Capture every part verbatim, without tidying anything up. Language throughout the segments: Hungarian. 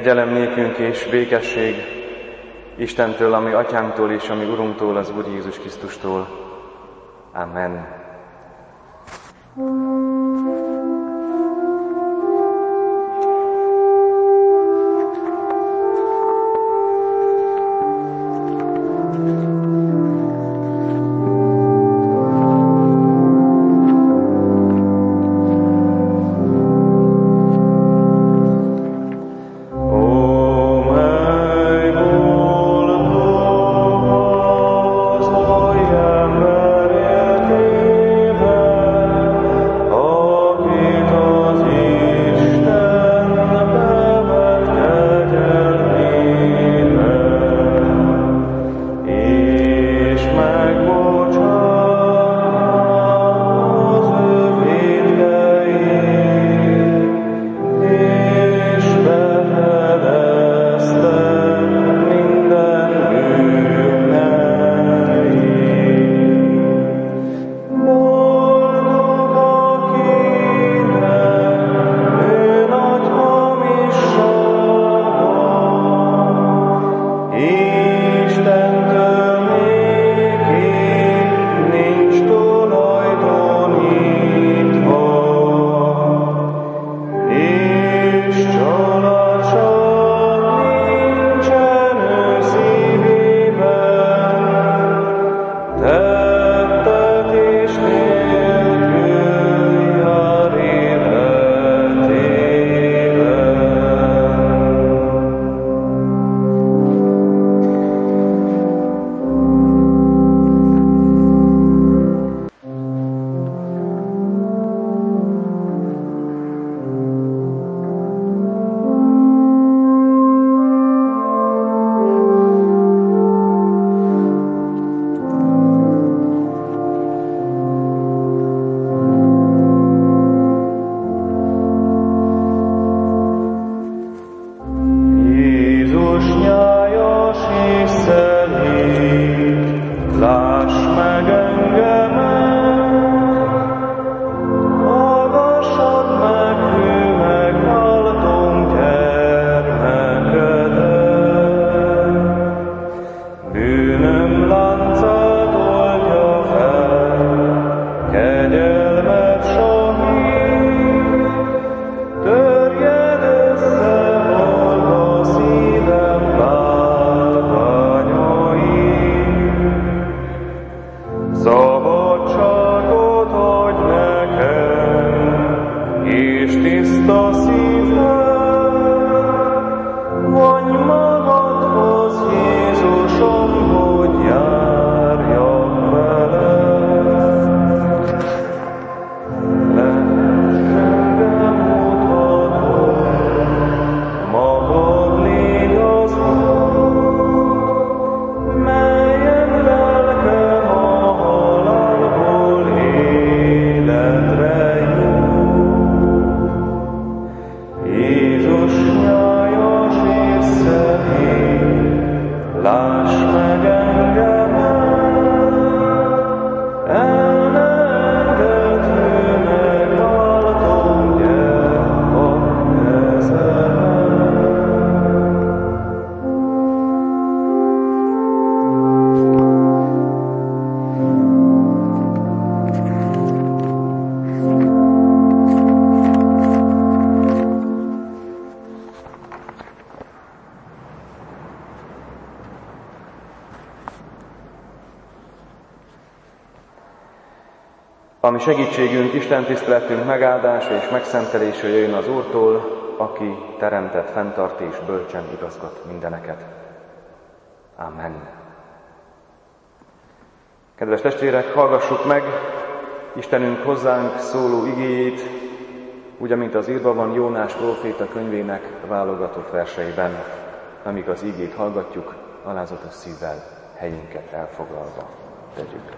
Kegyelem nékünk és békesség Istentől, ami Atyánktól és ami Urunktól, az Úr Jézus Krisztustól. Amen. Ami segítségünk, Isten tiszteletünk megáldása és megszentelése jöjjön az Úrtól, aki teremtett, fenntart és bölcsen igazgat mindeneket. Amen. Kedves testvérek, hallgassuk meg Istenünk hozzánk szóló igéjét, úgy, amint az írva van Jónás próféta könyvének válogatott verseiben, amíg az igét hallgatjuk, alázatos szívvel helyünket elfoglalva tegyük.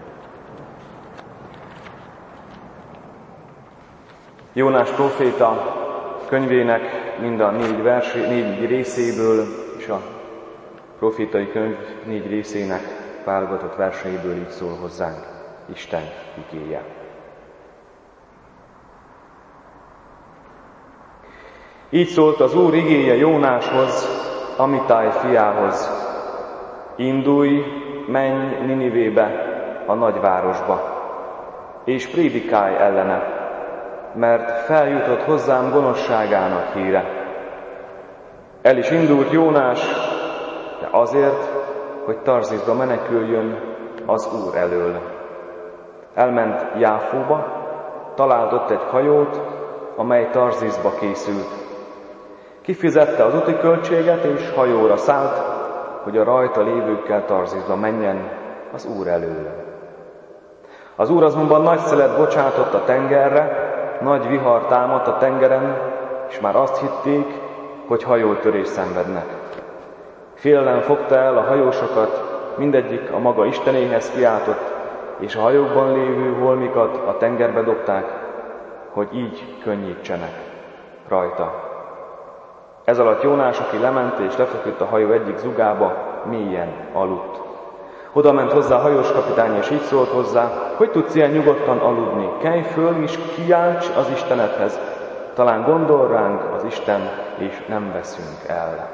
Jónás próféta könyvének mind a négy, vers, négy részéből és a prófétai könyv négy részének válogatott verseiből így szól hozzánk Isten igéje. Így szólt az Úr igéje Jónáshoz, Amitáj fiához: indulj, menj Ninivébe, a nagyvárosba, és prédikálj ellene, mert feljutott hozzám gonoszságának híre. El is indult Jónás, de azért, hogy Tarziszba meneküljön az Úr elől. Elment Jáfóba, talált ott egy hajót, amely Tarziszba készült. Kifizette az úti költséget, és hajóra szállt, hogy a rajta lévőkkel Tarziszba menjen az Úr elől. Az Úr azonban nagy szelet bocsátott a tengerre, nagy vihar támadt a tengeren, és már azt hitték, hogy hajótörés szenvednek. Félelem fogta el a hajósokat, mindegyik a maga istenéhez kiáltott, és a hajókban lévő holmikat a tengerbe dobták, hogy így könnyítsenek rajta. Ez alatt Jónás, aki lement és lefeküdt a hajó egyik zugába, mélyen aludt. Oda ment hozzá a hajós kapitány, és így szólt hozzá: hogy tudsz ilyen nyugodtan aludni? Kelj föl, és kiálts az Istenedhez. Talán gondol ránk az Isten, és nem veszünk el.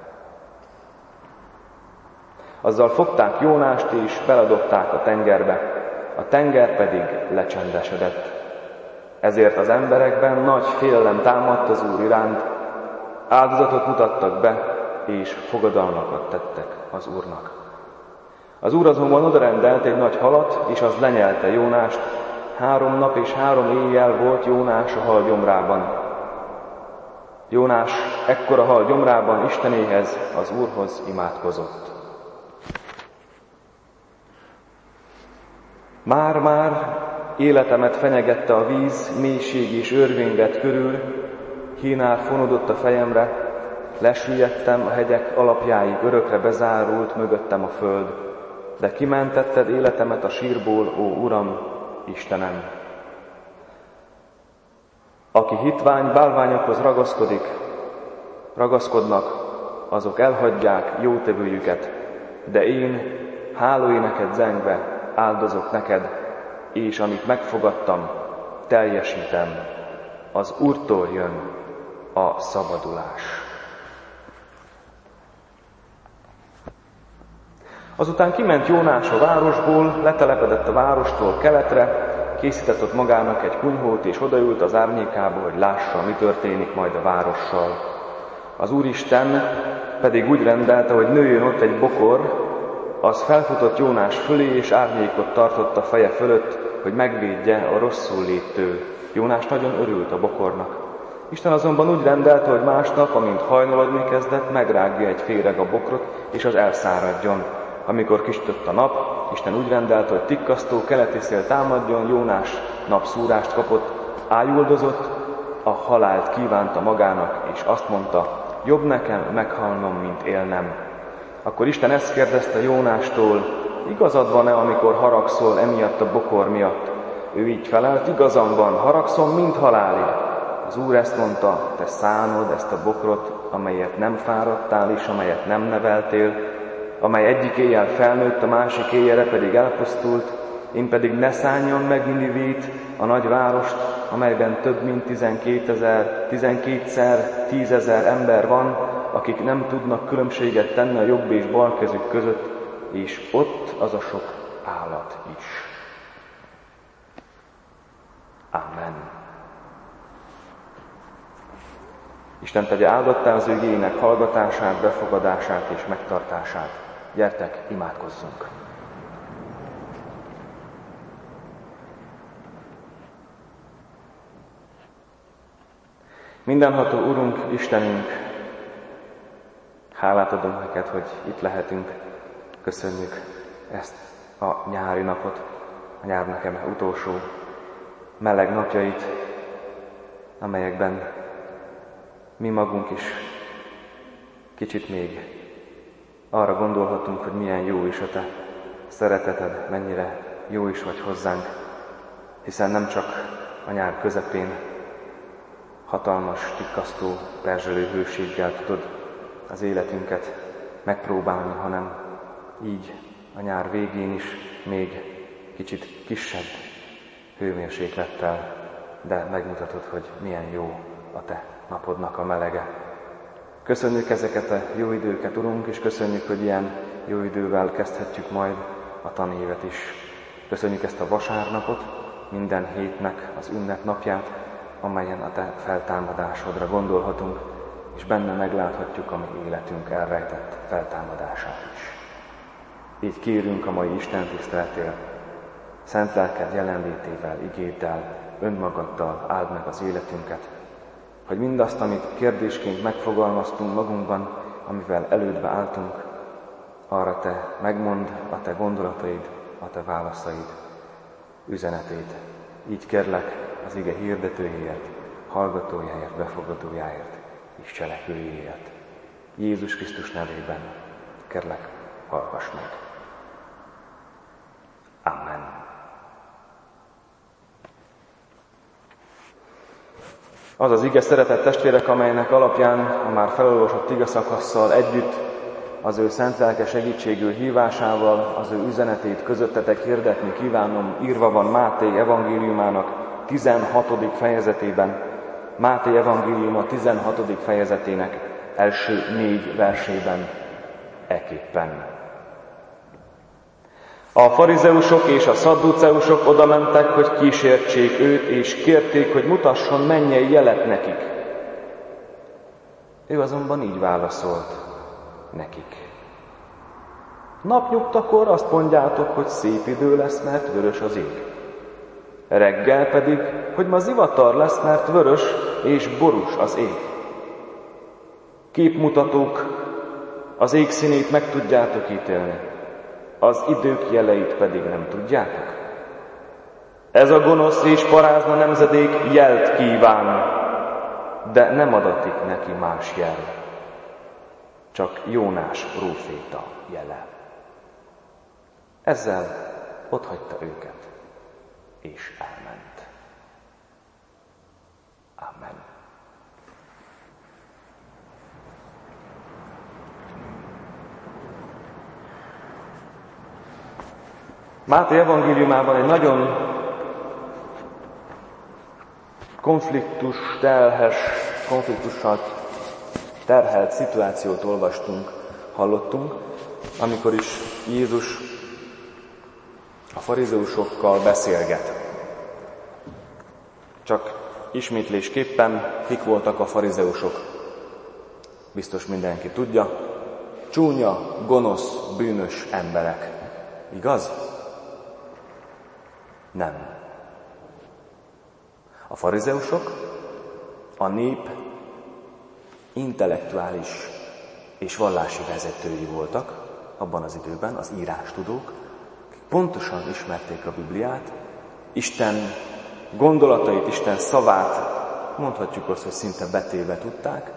Azzal fogták Jónást, és beledobták a tengerbe. A tenger pedig lecsendesedett. Ezért az emberekben nagy félelem támadt az Úr iránt, áldozatot mutattak be, és fogadalmakat tettek az Úrnak. Az Úr azonban odarendelt egy nagy halat, és az lenyelte Jónást. Három nap és három éjjel volt Jónás a hal gyomrában. Jónás ekkor a hal gyomrában Istenéhez, az Úrhoz imádkozott. Már-már életemet fenyegette a víz, mélység és örvény vett körül, hínár fonódott a fejemre, lesüllyedtem a hegyek alapjáig, örökre bezárult mögöttem a föld. De kimentetted életemet a sírból, ó Uram, Istenem! Aki hitvány bálványokhoz ragaszkodik, ragaszkodnak, azok elhagyják jótevőjüket, de én, hálóéneket zengve, áldozok neked, és amit megfogadtam, teljesítem. Az Úrtól jön a szabadulás. Azután kiment Jónás a városból, letelepedett a várostól keletre, készített ott magának egy kunyhót, és odaült az árnyékába, hogy lássa, mi történik majd a várossal. Az Úristen pedig úgy rendelte, hogy nőjön ott egy bokor, az felfutott Jónás fölé, és árnyékot tartott a feje fölött, hogy megvédje a rosszul léttől. Jónás nagyon örült a bokornak. Isten azonban úgy rendelte, hogy másnap, amint hajnalodni kezdett, megrágja egy féreg a bokrot, és az elszáradjon. Amikor kisütött a nap, Isten úgy rendelte, hogy tikkasztó keleti szél támadjon, Jónás napszúrást kapott, ájuldozott, a halált kívánta magának, és azt mondta: jobb nekem meghalnom, mint élnem. Akkor Isten ezt kérdezte Jónástól: igazad van-e, amikor haragszol emiatt a bokor miatt? Ő így felelt: igazam van, haragszom, mint halálig. Az Úr ezt mondta: te szánod ezt a bokrot, amelyet nem fáradtál és amelyet nem neveltél, amely egyik éjjel felnőtt, a másik éjjelre pedig elpusztult, én pedig ne szánjam meg Ninivét, a nagy várost, amelyben több mint tizenkétezer, tizenkétszer tízezer ember van, akik nem tudnak különbséget tenni a jobb és bal kezük között, és ott az a sok állat is. Amen. Isten tegye áldottá az ő igéjének hallgatását, befogadását és megtartását. Gyertek, imádkozzunk! Mindenható Urunk, Istenünk, hálát adom neked, hogy itt lehetünk. Köszönjük ezt a nyári napot, a nyár nekem utolsó meleg napjait, amelyekben mi magunk is kicsit még arra gondolhatunk, hogy milyen jó is a te szereteted, mennyire jó is vagy hozzánk, hiszen nem csak a nyár közepén hatalmas, tikkasztó, perzselő hőséggel tudod az életünket megpróbálni, hanem így a nyár végén is még kicsit kisebb hőmérséklettel, de megmutatod, hogy milyen jó a te napodnak a melege. Köszönjük ezeket a jó időket, Urunk, és köszönjük, hogy ilyen jó idővel kezdhetjük majd a tanévet is. Köszönjük ezt a vasárnapot, minden hétnek az ünnepnapját, amelyen a Te feltámadásodra gondolhatunk, és benne megláthatjuk a mi életünk elrejtett feltámadását is. Így kérünk a mai Isten tiszteletére, szent lelked jelenlétével, igéddel, önmagaddal áld meg az életünket, hogy mindazt, amit kérdésként megfogalmaztunk magunkban, amivel elődbe álltunk, arra Te megmondd a Te gondolataid, a Te válaszaid, üzenetét. Így kérlek az ige hirdetőjéért, hallgatójáért, befogadójáért és cselekvőjéért. Jézus Krisztus nevében kérlek, hallgass meg. Amen. Az az ige, szeretett testvérek, amelynek alapján a már felolvasott igeszakasszal együtt, az ő szent lelke segítségű hívásával, az ő üzenetét közöttetek hirdetni kívánom, írva van Máté evangéliumának tizenhatodik fejezetében, Máté evangéliuma tizenhatodik fejezetének első négy versében eképpen. A farizeusok és a szadduceusok odamentek, hogy kísértsék őt, és kérték, hogy mutasson mennyei jelet nekik. Ő azonban így válaszolt nekik. Napnyugtakor azt mondjátok, hogy szép idő lesz, mert vörös az ég. Reggel pedig, hogy ma zivatar lesz, mert vörös és borús az ég. Képmutatók, az ég színét meg tudjátok ítélni, az idők jeleit pedig nem tudjátok. Ez a gonosz és parázna nemzedék jelt kíván, de nem adatik neki más jel, csak Jónás próféta jele. Ezzel otthagyta őket, és elment. Amen. Máté evangéliumában egy nagyon konfliktus telhes, konfliktussal terhelt szituációt olvastunk, hallottunk, amikor is Jézus a farizeusokkal beszélget. Csak ismétlésképpen kik voltak a farizeusok? Biztos mindenki tudja. Csúnya, gonosz, bűnös emberek. Igaz? Nem. A farizeusok a nép intellektuális és vallási vezetői voltak abban az időben, az írástudók, akik pontosan ismerték a Bibliát, Isten gondolatait, Isten szavát, mondhatjuk azt, hogy szinte betéve tudták,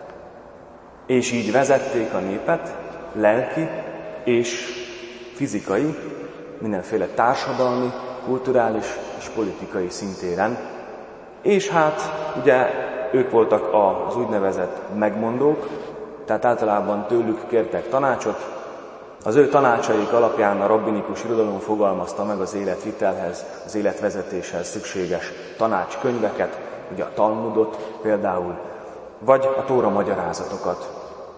és így vezették a népet lelki és fizikai, mindenféle társadalmi, kulturális és politikai szintéren. És hát ugye ők voltak az úgynevezett megmondók, tehát általában tőlük kértek tanácsot. Az ő tanácsaik alapján a rabbinikus irodalom fogalmazta meg az életvitelhez, az életvezetéshez szükséges tanácskönyveket, ugye a Talmudot például, vagy a Tóra magyarázatokat.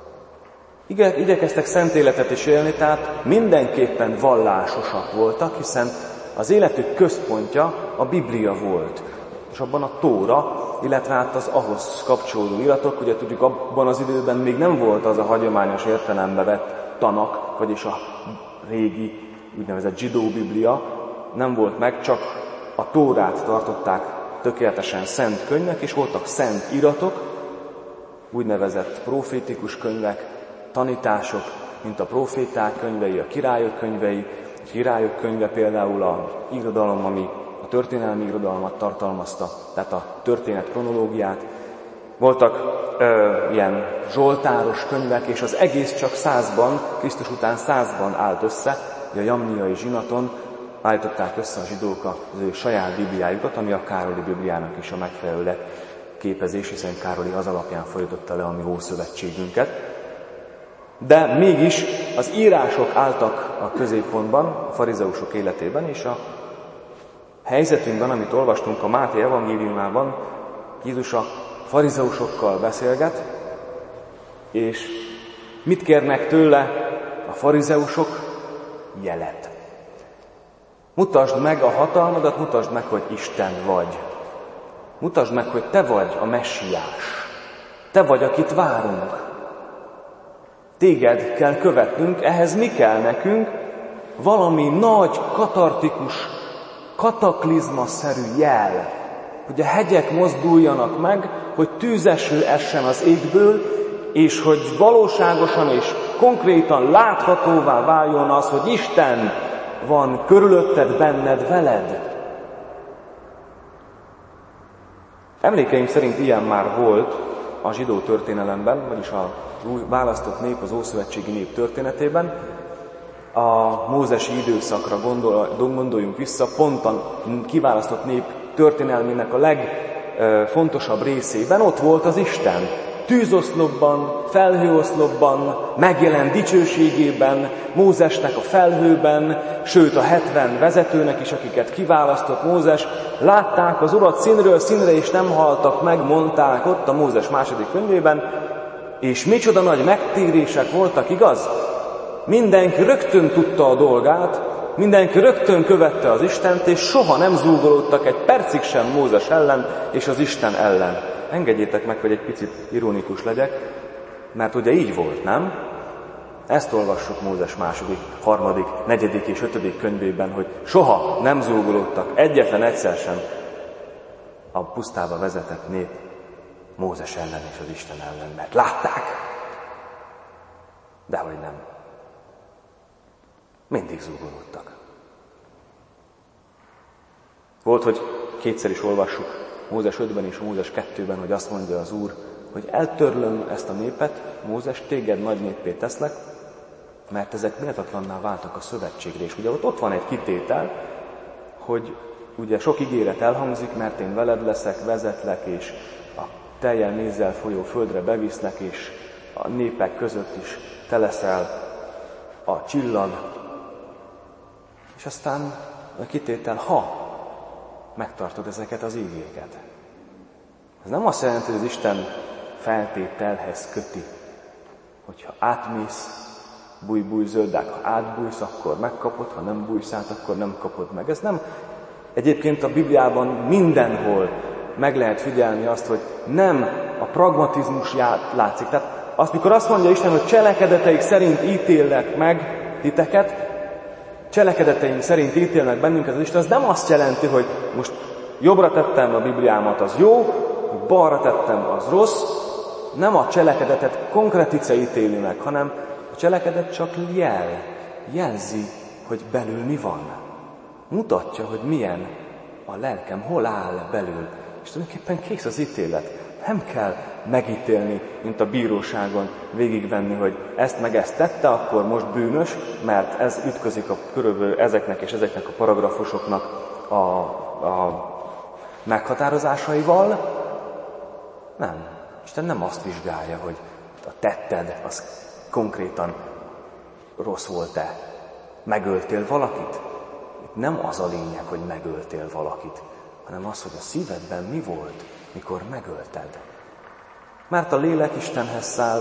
Igen, igyekeztek szent életet is élni, tehát mindenképpen vallásosak voltak, hiszen az életük központja a Biblia volt, és abban a Tóra, illetve hát az ahhoz kapcsolódó iratok, ugye tudjuk, abban az időben még nem volt az a hagyományos értelembe vett Tanak, vagyis a régi úgynevezett zsidó Biblia, nem volt meg, csak a Tórát tartották tökéletesen szent könyvek, és voltak szent iratok, úgynevezett profétikus könyvek, tanítások, mint a proféták könyvei, a királyok könyvei. A királyok könyve például a irodalom, ami a történelmi irodalmat tartalmazta, tehát a történet kronológiát. Voltak ö, ilyen zsoltáros könyvek, és az egész csak százban, Krisztus után százban állt össze, a jamniai zsinaton állították össze a zsidók az ő saját Bibliájukat, ami a Károli Bibliának is a megfelelő képezés, hiszen Károli az alapján fordította le a mi Ószövetségünket. De mégis az írások álltak a középpontban, a farizeusok életében, és a helyzetünkben, amit olvastunk a Máté evangéliumában, Jézus a farizeusokkal beszélget, és mit kérnek tőle a farizeusok? Jelet. Mutasd meg a hatalmadat, mutasd meg, hogy Isten vagy. Mutasd meg, hogy te vagy a messiás. Te vagy, akit várunk. Téged kell követnünk, ehhez mi kell nekünk? Valami nagy, katartikus, kataklizmaszerű jel, hogy a hegyek mozduljanak meg, hogy tűzeső essen az égből, és hogy valóságosan és konkrétan láthatóvá váljon az, hogy Isten van körülötted, benned, veled. Emlékeim szerint ilyen már volt a zsidó történelemben, vagyis a választott nép, az ószövetségi nép történetében. A mózesi időszakra gondol, gondoljunk vissza, pont a kiválasztott nép történelmének a legfontosabb részében ott volt az Isten. Tűzoszlopban, felhőoszlopban, megjelent dicsőségében, Mózesnek a felhőben, sőt a hetven vezetőnek is, akiket kiválasztott Mózes, látták az Urat színről színre, és nem haltak meg, mondták ott a Mózes második könyvében, és micsoda nagy megtérések voltak, igaz? Mindenki rögtön tudta a dolgát, mindenki rögtön követte az Istent, és soha nem zúgolódtak egy percig sem Mózes ellen és az Isten ellen. Engedjétek meg, hogy egy picit ironikus legyek, mert ugye így volt, nem? Ezt olvassuk Mózes második, harmadik, negyedik és ötödik könyvében, hogy soha nem zúgolódtak egyetlen egyszer sem a pusztába vezetett nép Mózes ellen és az Isten ellen, mert látták, dehogy nem. Mindig zúgolódtak. Volt, hogy kétszer is olvassuk Mózes ötben és Mózes kettőben, hogy azt mondja az Úr, hogy eltörlöm ezt a népet, Mózes, téged nagy néppé teszlek, mert ezek méltatlanná váltak a szövetségre. És ugye ott, ott van egy kitétel, hogy ugye sok ígéret elhangzik, mert én veled leszek, vezetlek, és a tejjel mézzel folyó földre beviszlek, és a népek között is te leszel a csillag. És aztán a kitétel, ha megtartod ezeket az ígéket. Ez nem azt jelenti, hogy az Isten feltételhez köti, hogyha átmész, búj, búj, zöldák, ha átbújsz, akkor megkapod, ha nem bújsz át, akkor nem kapod meg. Ez nem. Egyébként a Bibliában mindenhol meg lehet figyelni azt, hogy nem a pragmatizmus látszik. Tehát azt, mikor azt mondja Isten, hogy cselekedeteik szerint ítélnek meg titeket, cselekedeteink szerint ítélnek bennünket az Isten, az nem azt jelenti, hogy most jobbra tettem a Bibliámat, az jó, balra tettem, az rossz. Nem a cselekedetet konkretice ítéli meg, hanem a cselekedet csak jel, jelzi, hogy belül mi van. Mutatja, hogy milyen a lelkem, hol áll belül. És tulajdonképpen kész az ítélet. Nem kell megítélni, mint a bíróságon végigvenni, hogy ezt meg ezt tette, akkor most bűnös, mert ez ütközik a körülbelül ezeknek és ezeknek a paragrafusoknak a, a meghatározásaival. Nem. Isten nem azt vizsgálja, hogy a tetted az konkrétan rossz volt-e. Megöltél valakit? Itt nem az a lényeg, hogy megöltél valakit, hanem az, hogy a szívedben mi volt, mikor megölted. Mert a lélek Istenhez száll,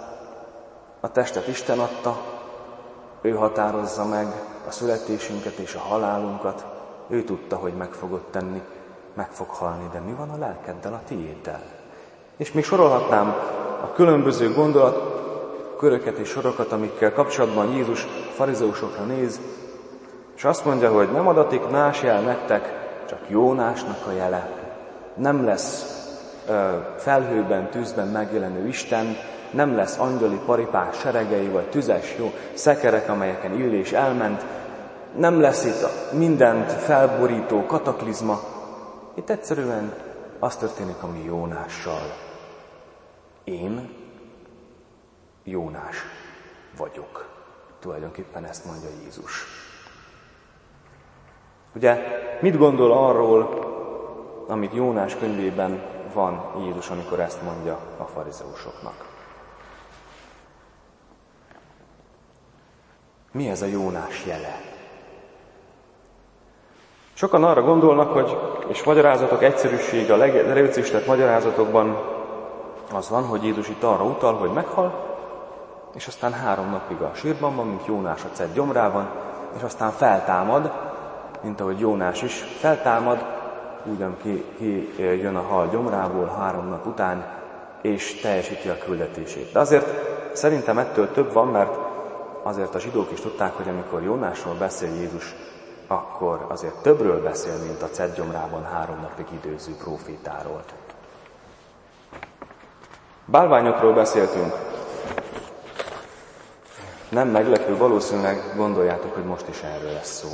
a testet Isten adta, ő határozza meg a születésünket és a halálunkat, ő tudta, hogy meg fogod tenni, meg fog halni, de mi van a lelkeddel, a tiéddel? És még sorolhatnám a különböző gondolatköröket és sorokat, amikkel kapcsolatban Jézus farizeusokra néz, és azt mondja, hogy nem adatik más jel nektek, csak Jónásnak a jele. Nem lesz ö, felhőben, tűzben megjelenő Isten, nem lesz angyali paripák seregei, vagy tüzes jó szekerek, amelyeken Illés elment, nem lesz itt mindent felborító kataklizma. Itt egyszerűen az történik, ami Jónással. Én Jónás vagyok. Tulajdonképpen ezt mondja Jézus. Ugye, mit gondol arról, amit Jónás könyvében van Jézus, amikor ezt mondja a farizeusoknak? Mi ez a Jónás jele? Sokan arra gondolnak, hogy, és magyarázatok egyszerűsége, a legerősített magyarázatokban az van, hogy Jézus itt arra utal, hogy meghal, és aztán három napig a sírban van, mint Jónás a cedd gyomrában, és aztán feltámad, mint ahogy Jónás is feltámad, ugyan ki, ki jön a hal gyomrából három nap után, és teljesíti a küldetését. De azért szerintem ettől több van, mert azért a zsidók is tudták, hogy amikor Jónásról beszél Jézus, akkor azért többről beszél, mint a cedd gyomrában három napig időző prófétáról. Bálványokról beszéltünk. Nem meglepő, valószínűleg gondoljátok, hogy most is erről lesz szó.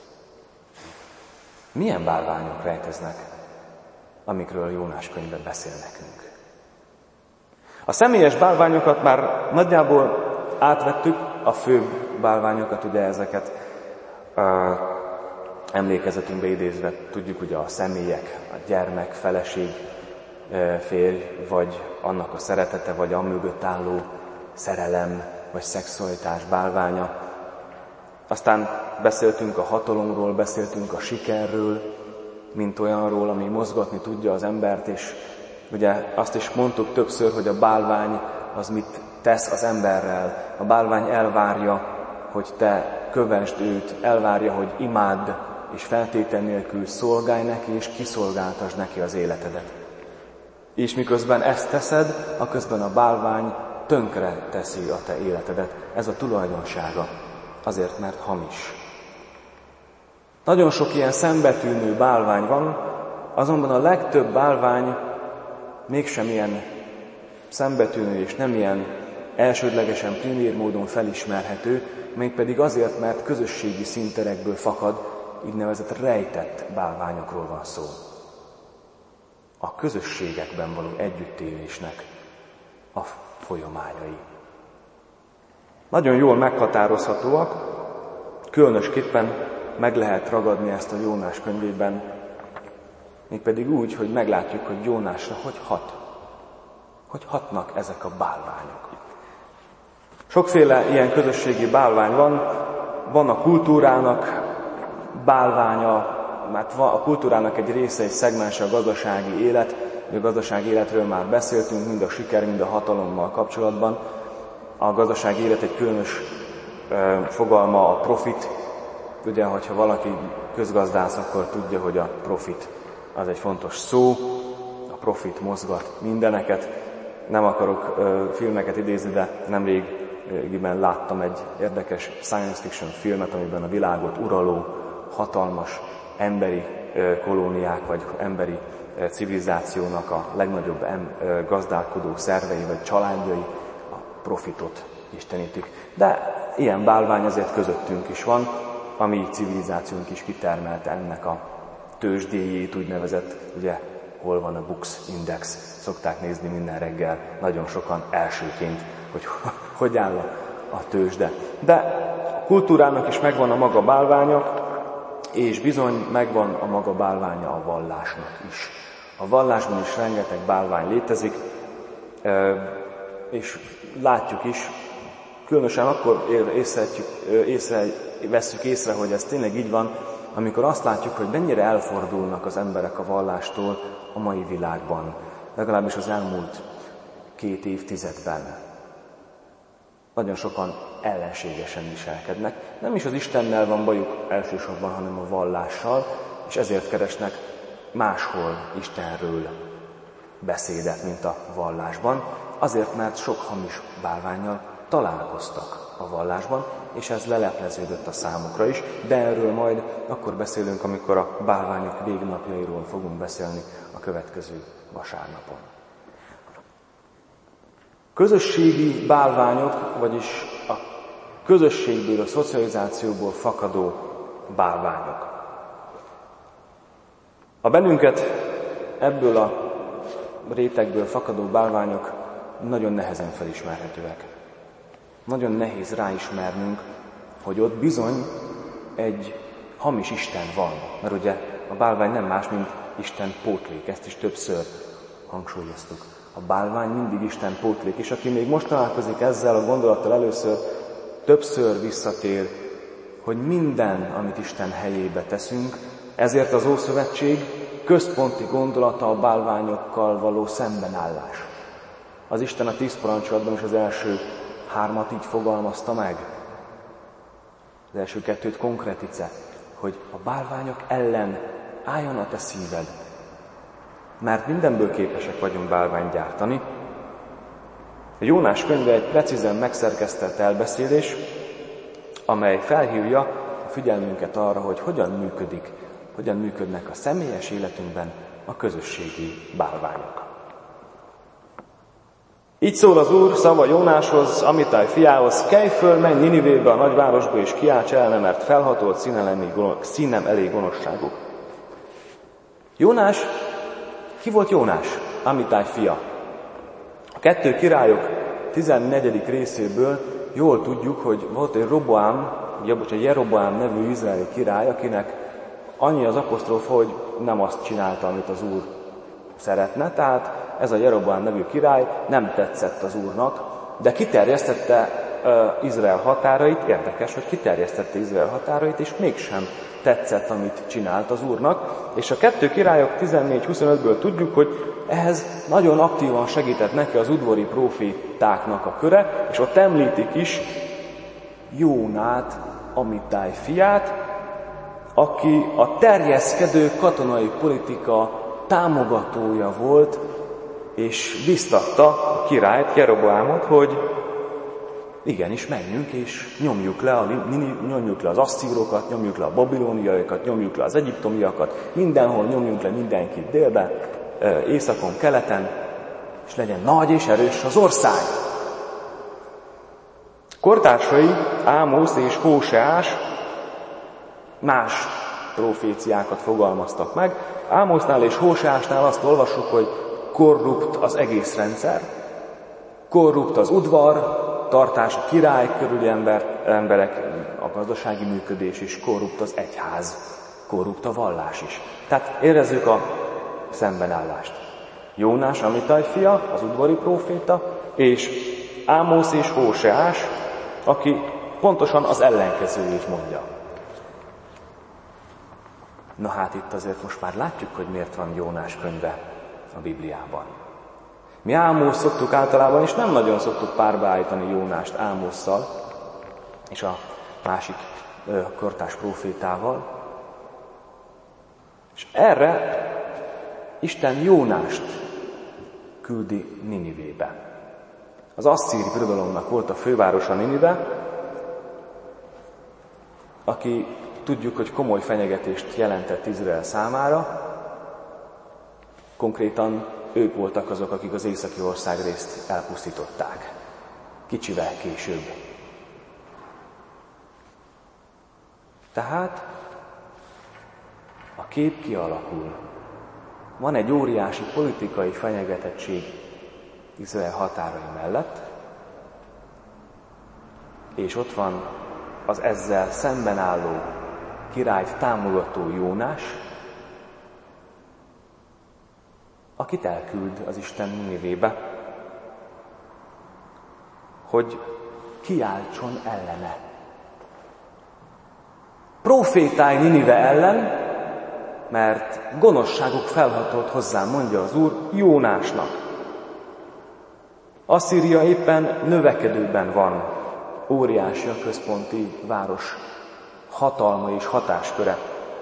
Milyen bálványok rejteznek, amikről Jónás könyve beszél nekünk? A személyes bálványokat már nagyjából átvettük, a főbb bálványokat, ugye ezeket uh, emlékezetünkbe idézve tudjuk, ugye a személyek, a gyermek, feleség, férj, vagy annak a szeretete, vagy amögött álló szerelem, vagy szexualitás bálványa. Aztán beszéltünk a hatalomról, beszéltünk a sikerről, mint olyanról, ami mozgatni tudja az embert, és ugye azt is mondtuk többször, hogy a bálvány az mit tesz az emberrel. A bálvány elvárja, hogy te kövesd őt, elvárja, hogy imádd, és feltétel nélkül szolgálj neki, és kiszolgáltasd neki az életedet. És miközben ezt teszed, aközben a bálvány tönkre teszi a te életedet. Ez a tulajdonsága. Azért, mert hamis. Nagyon sok ilyen szembetűnő bálvány van, azonban a legtöbb bálvány mégsem ilyen szembetűnő és nem ilyen elsődlegesen primér módon felismerhető, mégpedig azért, mert közösségi színterekből fakad, úgynevezett rejtett bálványokról van szó. A közösségekben való együttélésnek a folyamányai. Nagyon jól meghatározhatóak, különösképpen meg lehet ragadni ezt a Jónás könyvében, mégpedig úgy, hogy meglátjuk, hogy Jónásra hogy hat. Hogy hatnak ezek a bálványok. Sokféle ilyen közösségi bálvány van, van a kultúrának bálványa, mert a kultúrának egy része, egy szegmense a gazdasági élet, a gazdasági életről már beszéltünk, mind a siker, mind a hatalommal kapcsolatban. A gazdasági élet egy különös e, fogalma a profit. Ugye, hogyha valaki közgazdász, akkor tudja, hogy a profit az egy fontos szó, a profit mozgat mindeneket. Nem akarok e, filmeket idézni, de nemrégiben láttam egy érdekes science fiction filmet, amiben a világot uraló, hatalmas emberi kolóniák, vagy emberi civilizációnak a legnagyobb gazdálkodó szervei, vagy családjai a profitot istenítik. De ilyen bálvány azért közöttünk is van, a mi civilizációnk is kitermelte ennek a tőzsdéjét, úgynevezett, ugye, hol van a Bux Index, szokták nézni minden reggel, nagyon sokan elsőként, hogy hogy áll a tőzsde. De a kultúrának is megvan a maga bálványa, és bizony megvan a maga bálványa a vallásnak is. A vallásban is rengeteg bálvány létezik, és látjuk is, különösen akkor észre, vesszük észre, hogy ez tényleg így van, amikor azt látjuk, hogy mennyire elfordulnak az emberek a vallástól a mai világban, legalábbis az elmúlt két évtizedben. Nagyon sokan ellenségesen viselkednek. Nem is az Istennel van bajuk elsősorban, hanem a vallással, és ezért keresnek máshol Istenről beszédet, mint a vallásban. Azért, mert sok hamis bálvánnyal találkoztak a vallásban, és ez lelepleződött a számukra is, de erről majd akkor beszélünk, amikor a bálványok végnapjairól fogunk beszélni a következő vasárnapon. Közösségi bálványok, vagyis a közösségből, a szocializációból fakadó bálványok. A bennünket ebből a rétegből fakadó bálványok nagyon nehezen felismerhetőek. Nagyon nehéz ráismernünk, hogy ott bizony egy hamis Isten van. Mert ugye a bálvány nem más, mint Isten pótlék. Ezt is többször hangsúlyoztuk. A bálvány mindig Isten pótlék, és aki még most találkozik ezzel a gondolattal először, többször visszatér, hogy minden, amit Isten helyébe teszünk, ezért az Ószövetség központi gondolata a bálványokkal való szembenállás. Az Isten a tíz parancsolatban is az első hármat így fogalmazta meg. Az első kettőt konkretice, hogy a bálványok ellen álljon a te szíved. Mert mindenből képesek vagyunk bálványt gyártani. A Jónás könyve egy precízen megszerkesztett elbeszélés, amely felhívja a figyelmünket arra, hogy hogyan működik, hogyan működnek a személyes életünkben a közösségi bálványok. Így szól az Úr szava Jónáshoz, Amitáj fiához: kelj föl, menj Ninivébe, a nagyvárosba, és kiálts el, mert felhatolt színem elég gonoszságuk. Jónás, ki volt Jónás? Amitáj fia. A kettő királyok tizennegyedik részéből jól tudjuk, hogy volt egy Roboám, egy Jeroboám nevű izraeli király, akinek annyi az apostrófa, hogy nem azt csinálta, amit az Úr szeretne, tehát ez a Jeroboám nevű király nem tetszett az Úrnak, de kiterjesztette uh, Izrael határait, érdekes, hogy kiterjesztette Izrael határait, és mégsem tetszett, amit csinált az Úrnak, és a kettő királyok tizennégy huszonötből tudjuk, hogy ehhez nagyon aktívan segített neki az udvari prófétáknak a köre, és ott említik is Jónát, Amitáj fiát, aki a terjeszkedő katonai politika támogatója volt, és biztatta a királyt, Jeroboámot, hogy igenis menjünk és nyomjuk le, a, nyomjuk le az asszírokat, nyomjuk le a babilóniaiakat, nyomjuk le az egyiptomiakat, mindenhol nyomjunk le mindenkit délbe, északon, keleten, és legyen nagy és erős az ország. Kortársai, Ámosz és Hóseás más proféciákat fogalmaztak meg. Ámosznál és Hóseásnál azt olvassuk, hogy korrupt az egész rendszer, korrupt az udvar, tartás a király körüli ember, emberek, a gazdasági működés is, korrupt az egyház, korrupt a vallás is. Tehát érezzük a szembenállást. Jónás, Amitáj fia, az udvari próféta, és Ámosz és Hóseás, aki pontosan az ellenkezőjét mondja. Na hát itt azért most már látjuk, hogy miért van Jónás könyve a Bibliában. Mi Ámosz szoktuk általában, és nem nagyon szoktuk párbeállítani Jónást Ámosszal, és a másik ö, kortárs prófétával. És erre Isten Jónást küldi Ninivébe. Az asszíri birodalomnak volt a fővárosa Ninive, aki tudjuk, hogy komoly fenyegetést jelentett Izrael számára. Konkrétan ők voltak azok, akik az északi országrészt elpusztították. Kicsivel később. Tehát a kép kialakul. Van egy óriási politikai fenyegetettség Izrael határai mellett, és ott van az ezzel szemben álló királyt támogató Jónás, akit elküld az Isten Ninivébe, hogy kiáltson ellene. Profétálj Ninive ellen, mert gonoszságuk felhatolt hozzám, mondja az Úr Jónásnak. Asszíria éppen növekedőben van, óriási a központi város hatalma és hatásköre.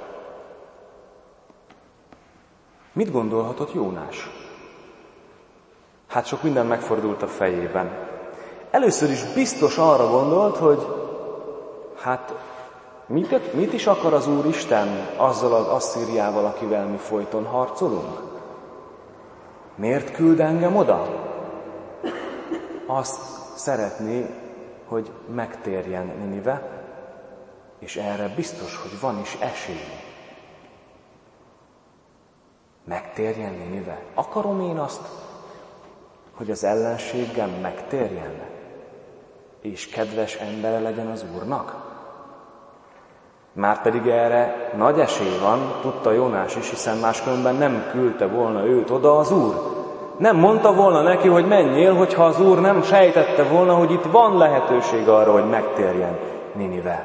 Mit gondolhatott Jónás? Hát sok minden megfordult a fejében. Először is biztos arra gondolt, hogy hát mit, mit is akar az Úristen azzal az Asszíriával, akivel mi folyton harcolunk? Miért küld engem oda? Azt szeretné, hogy megtérjen Ninive, és erre biztos, hogy van is esély. Megtérjen Ninive. Akarom én azt, hogy az ellenségem megtérjen, és kedves embere legyen az Úrnak? Márpedig erre nagy esély van, tudta Jónás is, hiszen máskülönben nem küldte volna őt oda az Úr. Nem mondta volna neki, hogy menjél, hogyha az Úr nem sejtette volna, hogy itt van lehetőség arra, hogy megtérjen Ninive.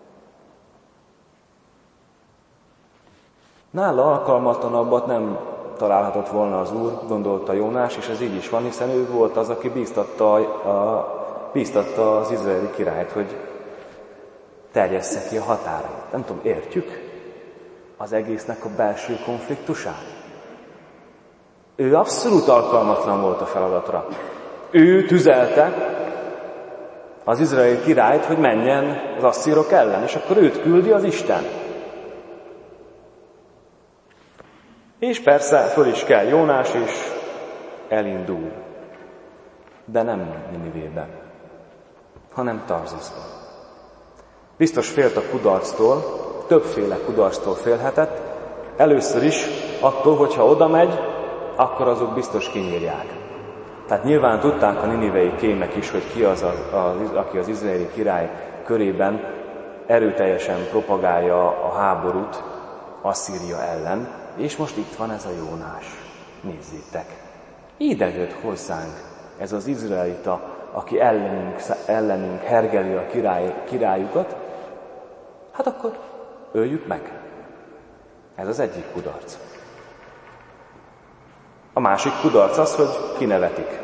Nála alkalmatlanabbat nem találhatott volna az Úr, gondolta Jónás, és ez így is van, hiszen ő volt az, aki bíztatta, a, bíztatta az izraeli királyt, hogy terjessze ki a határait. Nem tudom, értjük az egésznek a belső konfliktusát? Ő abszolút alkalmatlan volt a feladatra. Ő tüzelte az izraeli királyt, hogy menjen az asszírok ellen, és akkor őt küldi az Isten. És persze föl is kell Jónás, és elindul. De nem Ninivébe, hanem Tarziszba. Biztos félt a kudarctól, többféle kudarctól félhetett. Először is attól, hogyha oda megy, akkor azok biztos kinyírják. Tehát nyilván tudták a ninivei kémek is, hogy ki az, a, a, aki az izraeli király körében erőteljesen propagálja a háborút Asszíria ellen, és most itt van ez a Jónás. Nézzétek! Ide jött hozzánk ez az izraelita, aki ellenünk, ellenünk hergeli a király, királyukat, hát akkor öljük meg. Ez az egyik kudarc. A másik kudarc az, hogy kinevetik.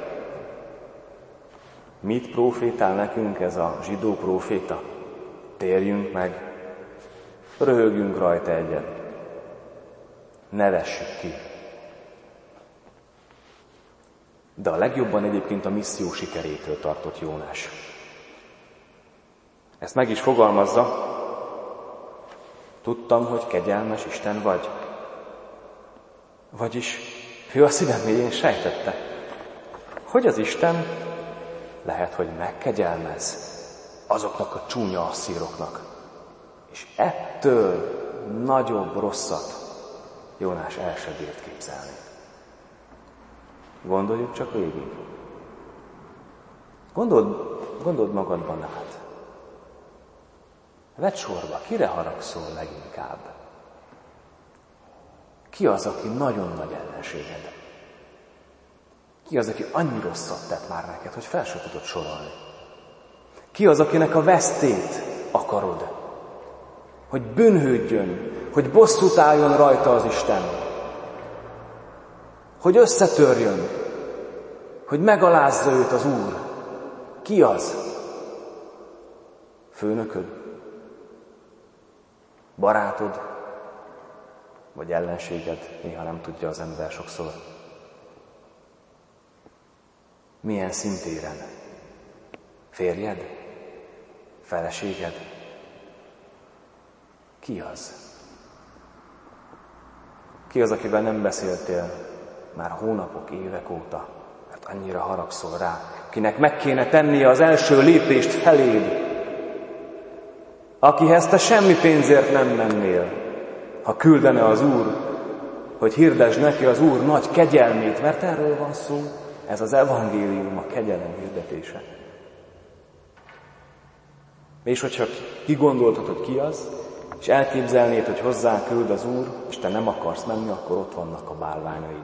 Mit profétál nekünk ez a zsidó próféta? Térjünk meg, röhögjünk rajta egyet, nevessük ki. De a legjobban egyébként a misszió sikerétől tartott Jónás. Ezt meg is fogalmazza, tudtam, hogy kegyelmes Isten vagy. Vagyis ő a szívem mélyén sejtette, hogy az Isten lehet, hogy megkegyelmez azoknak a csúnya asszíroknak. És ettől nagyobb rosszat Jónás el se bírt képzelni. Gondoljuk csak végig. Gondold, gondold magadban át. Vedd sorba, kire haragszol leginkább? Ki az, aki nagyon nagy ellenséged? Ki az, aki annyi rosszat tett már neked, hogy fel sem tudod sorolni? Ki az, akinek a vesztét akarod? Hogy bűnhődjön, hogy bosszút álljon rajta az Isten, hogy összetörjön, hogy megalázza őt az Úr. Ki az? Főnököd? Barátod? Vagy ellenséged? Néha nem tudja az ember sokszor. Milyen szintéren? Férjed? Feleséged? Ki az? Ki az, akivel nem beszéltél már hónapok, évek óta, mert annyira haragszol rá, akinek meg kéne tennie az első lépést feléd, akihez te semmi pénzért nem mennél, ha küldene az Úr, hogy hirdesd neki az Úr nagy kegyelmét, mert erről van szó, ez az evangélium, a kegyelem hirdetése. És hogyha kigondoltad, hogy ki az, és elképzelnéd, hogy hozzá küld az Úr, és te nem akarsz menni, akkor ott vannak a bálványaid.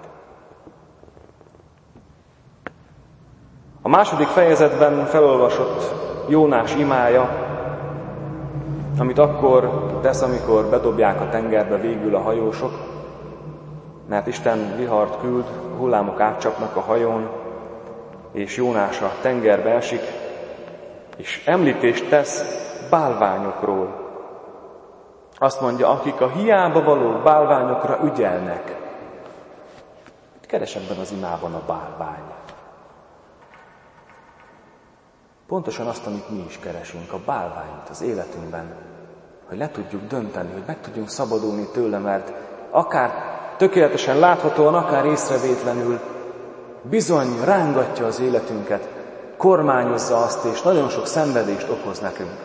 A második fejezetben felolvasott Jónás imája, amit akkor tesz, amikor bedobják a tengerbe végül a hajósok, mert Isten vihart küld, hullámok átcsapnak a hajón, és Jónás a tengerbe esik, és említést tesz bálványokról. Azt mondja, akik a hiába való bálványokra ügyelnek. Keres ebben az imában a bálvány. Pontosan azt, amit mi is keresünk, a bálványt az életünkben, hogy le tudjuk dönteni, hogy meg tudjunk szabadulni tőle, mert akár tökéletesen láthatóan, akár észrevétlenül bizony rángatja az életünket, kormányozza azt, és nagyon sok szenvedést okoz nekünk.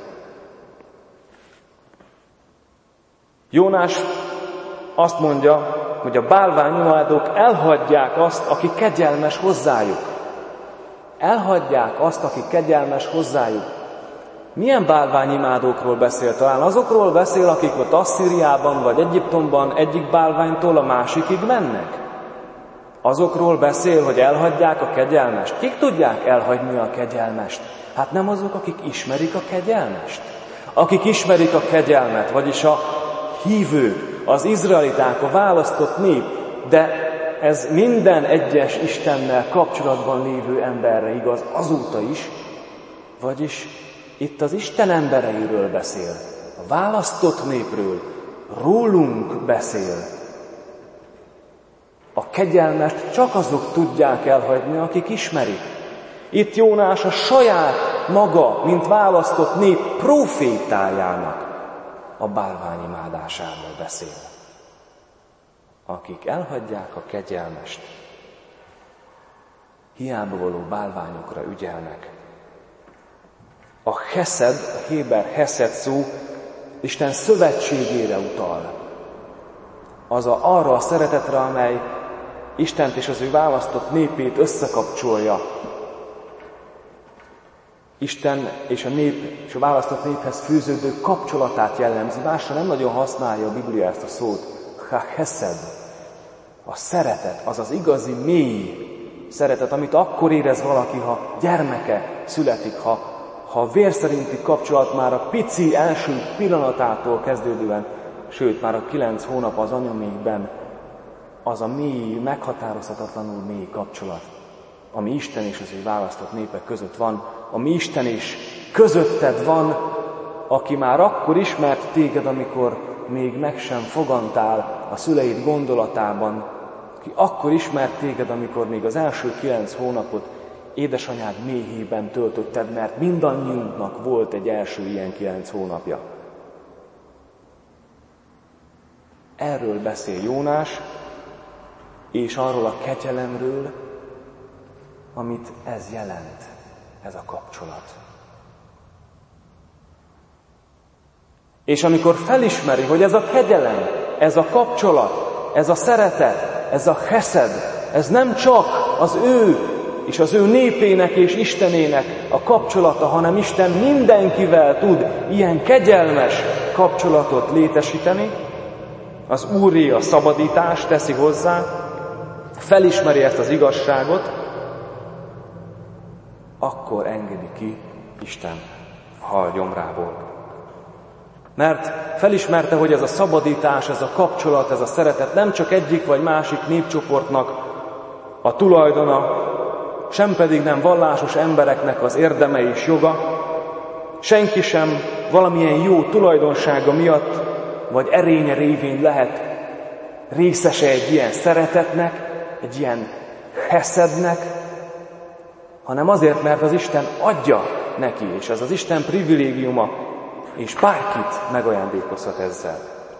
Jónás azt mondja, hogy a bálványimádók elhagyják azt, aki kegyelmes hozzájuk. Elhagyják azt, aki kegyelmes hozzájuk. Milyen bálványimádókról beszél? Talán azokról beszél, akik ott Asszíriában vagy Egyiptomban egyik bálványtól a másikig mennek? Azokról beszél, hogy elhagyják a kegyelmest. Kik tudják elhagyni a kegyelmest? Hát nem azok, akik ismerik a kegyelmest. Akik ismerik a kegyelmet, vagyis a hívők, az izraeliták, a választott nép, de ez minden egyes Istennel kapcsolatban lévő emberre igaz azóta is, vagyis itt az Isten embereiről beszél, a választott népről, rólunk beszél. A kegyelmest csak azok tudják elhagyni, akik ismerik. Itt Jónás a saját maga, mint választott nép profétájának a bálványimádásáról beszél. Akik elhagyják a kegyelmest, hiába való bálványokra ügyelnek. A heszed, a héber heszed szó Isten szövetségére utal. Az a, arra a szeretetre, amely Istent és az ő választott népét összekapcsolja. Isten és a nép és a választott néphez fűződő kapcsolatát jellemzi. Másra nem nagyon használja a Biblia ezt a szót. Ha heszed, a szeretet, az az igazi mély szeretet, amit akkor érez valaki, ha gyermeke születik, ha, ha a vér szerinti kapcsolat már a pici első pillanatától kezdődően, sőt már a kilenc hónap az anyamékben, az a mély, meghatározhatatlanul mély kapcsolat, ami Isten és az ő választott népek között van, ami Isten és közötted van, aki már akkor ismert téged, amikor még meg sem fogantál a szüleid gondolatában, aki akkor ismert téged, amikor még az első kilenc hónapot édesanyád méhében töltötted, mert mindannyiunknak volt egy első ilyen kilenc hónapja. Erről beszél Jónás, és arról a kegyelemről, amit ez jelent, ez a kapcsolat. És amikor felismeri, hogy ez a kegyelem, ez a kapcsolat, ez a szeretet, ez a heszed, ez nem csak az ő és az ő népének és Istenének a kapcsolata, hanem Isten mindenkivel tud ilyen kegyelmes kapcsolatot létesíteni, az Úré a szabadítást teszi hozzá, felismeri ezt az igazságot, akkor engedi ki Isten a hal gyomrából. Mert felismerte, hogy ez a szabadítás, ez a kapcsolat, ez a szeretet nem csak egyik vagy másik népcsoportnak a tulajdona, sem pedig nem vallásos embereknek az érdeme és joga, senki sem valamilyen jó tulajdonsága miatt vagy erénye révén lehet részese egy ilyen szeretetnek, egy ilyen heszednek, hanem azért, mert az Isten adja neki, és ez az Isten privilégiuma, és bárkit megajándékozhat ezzel.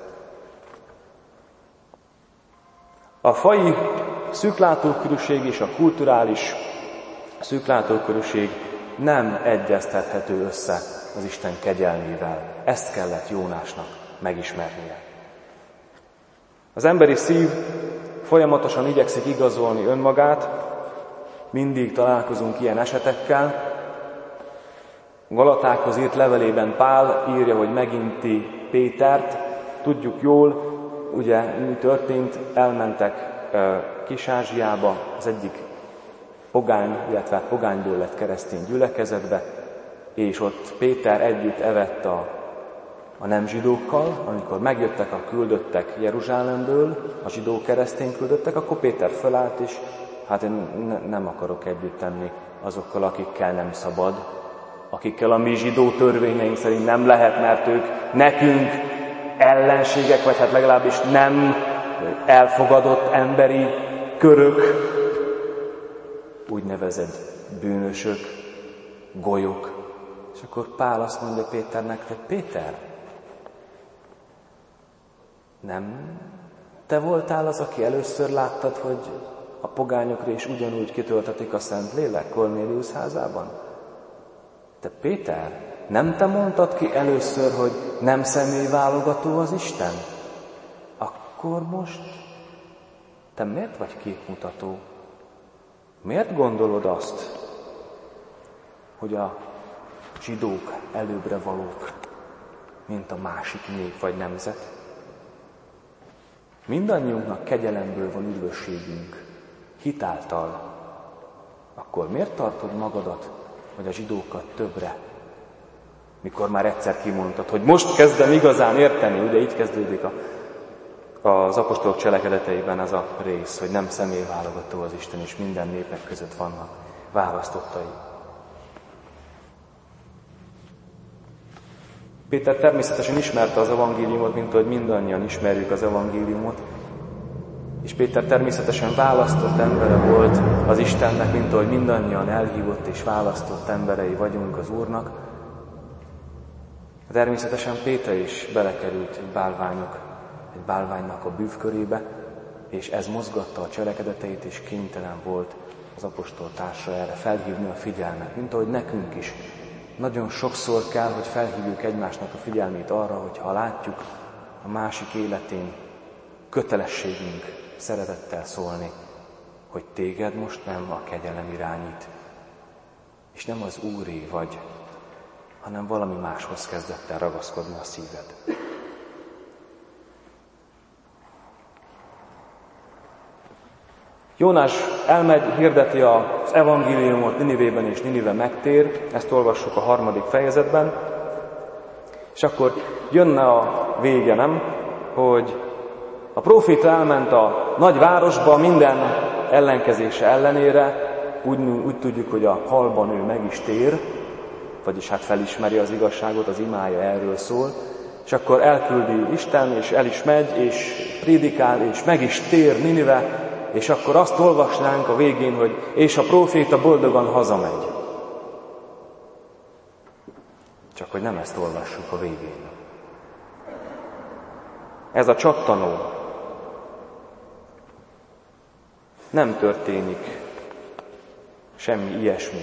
A faji szűklátókörűség és a kulturális szűklátókörűség nem egyeztethető össze az Isten kegyelmével. Ezt kellett Jónásnak megismernie. Az emberi szív folyamatosan igyekszik igazolni önmagát, mindig találkozunk ilyen esetekkel. Galatákhoz írt levelében Pál írja, hogy meginti Pétert. Tudjuk jól, ugye mi történt, elmentek Kis-Ázsiába, az egyik pogány, illetve pogányból lett keresztény gyülekezetbe, és ott Péter együtt evett a, a nem zsidókkal. Amikor megjöttek a küldöttek Jeruzsálemből, a zsidó keresztény küldöttek, akkor Péter fölállt, és hát én ne, nem akarok együtt tenni azokkal, akikkel nem szabad, akikkel a mi zsidó törvényeink szerint nem lehet, mert ők nekünk ellenségek, vagy hát legalábbis nem elfogadott emberi körök, úgynevezett bűnösök, golyok. És akkor Pál azt mondja Péternek, te Péter, nem te voltál az, aki először láttad, hogy a pogányokra is ugyanúgy kitöltetik a Szentlélek Kornéliusz házában? Te Péter, nem te mondtad ki először, hogy nem személyválogató az Isten? Akkor most te miért vagy képmutató? Miért gondolod azt, hogy a zsidók előbbre valók, mint a másik nép vagy nemzet? Mindannyiunknak kegyelemből van üdvösségünk, hitáltal. Akkor miért tartod magadat, vagy a zsidókat többre? Mikor már egyszer kimondtad, hogy most kezdem igazán érteni, ugye így kezdődik a, az apostolok cselekedeteiben ez a rész, hogy nem személyválogató az Isten, és minden népek között vannak választottai. Péter természetesen ismerte az evangéliumot, mint ahogy mindannyian ismerjük az evangéliumot, és Péter természetesen választott embere volt az Istennek, mint ahogy mindannyian elhívott és választott emberei vagyunk az Úrnak. Természetesen Péter is belekerült egy bálványok, egy bálványnak a bűvkörébe, és ez mozgatta a cselekedeteit, és kénytelen volt az apostol társa erre felhívni a figyelmet, mint ahogy nekünk is. Nagyon sokszor kell, hogy felhívjuk egymásnak a figyelmét arra, hogy ha látjuk a másik életén, kötelességünk szeretettel szólni, hogy téged most nem a kegyelem irányít, és nem az Úré vagy, hanem valami máshoz kezdett el ragaszkodni a szíved. Jónás elmegy, hirdeti az evangéliumot Ninivében, és Ninive megtér, ezt olvassuk a harmadik fejezetben, és akkor jönne a vége, nem? Hogy a próféta elment a nagy városba minden ellenkezése ellenére, úgy, úgy tudjuk, hogy a halban ő meg is tér, vagyis hát felismeri az igazságot, az imája erről szól, és akkor elküldi Isten, és el is megy, és prédikál, és meg is tér Ninive, és akkor azt olvasnánk a végén, hogy és a próféta boldogan hazamegy. Csak hogy nem ezt olvassuk a végén. Ez a csattanó. Nem történik semmi ilyesmi.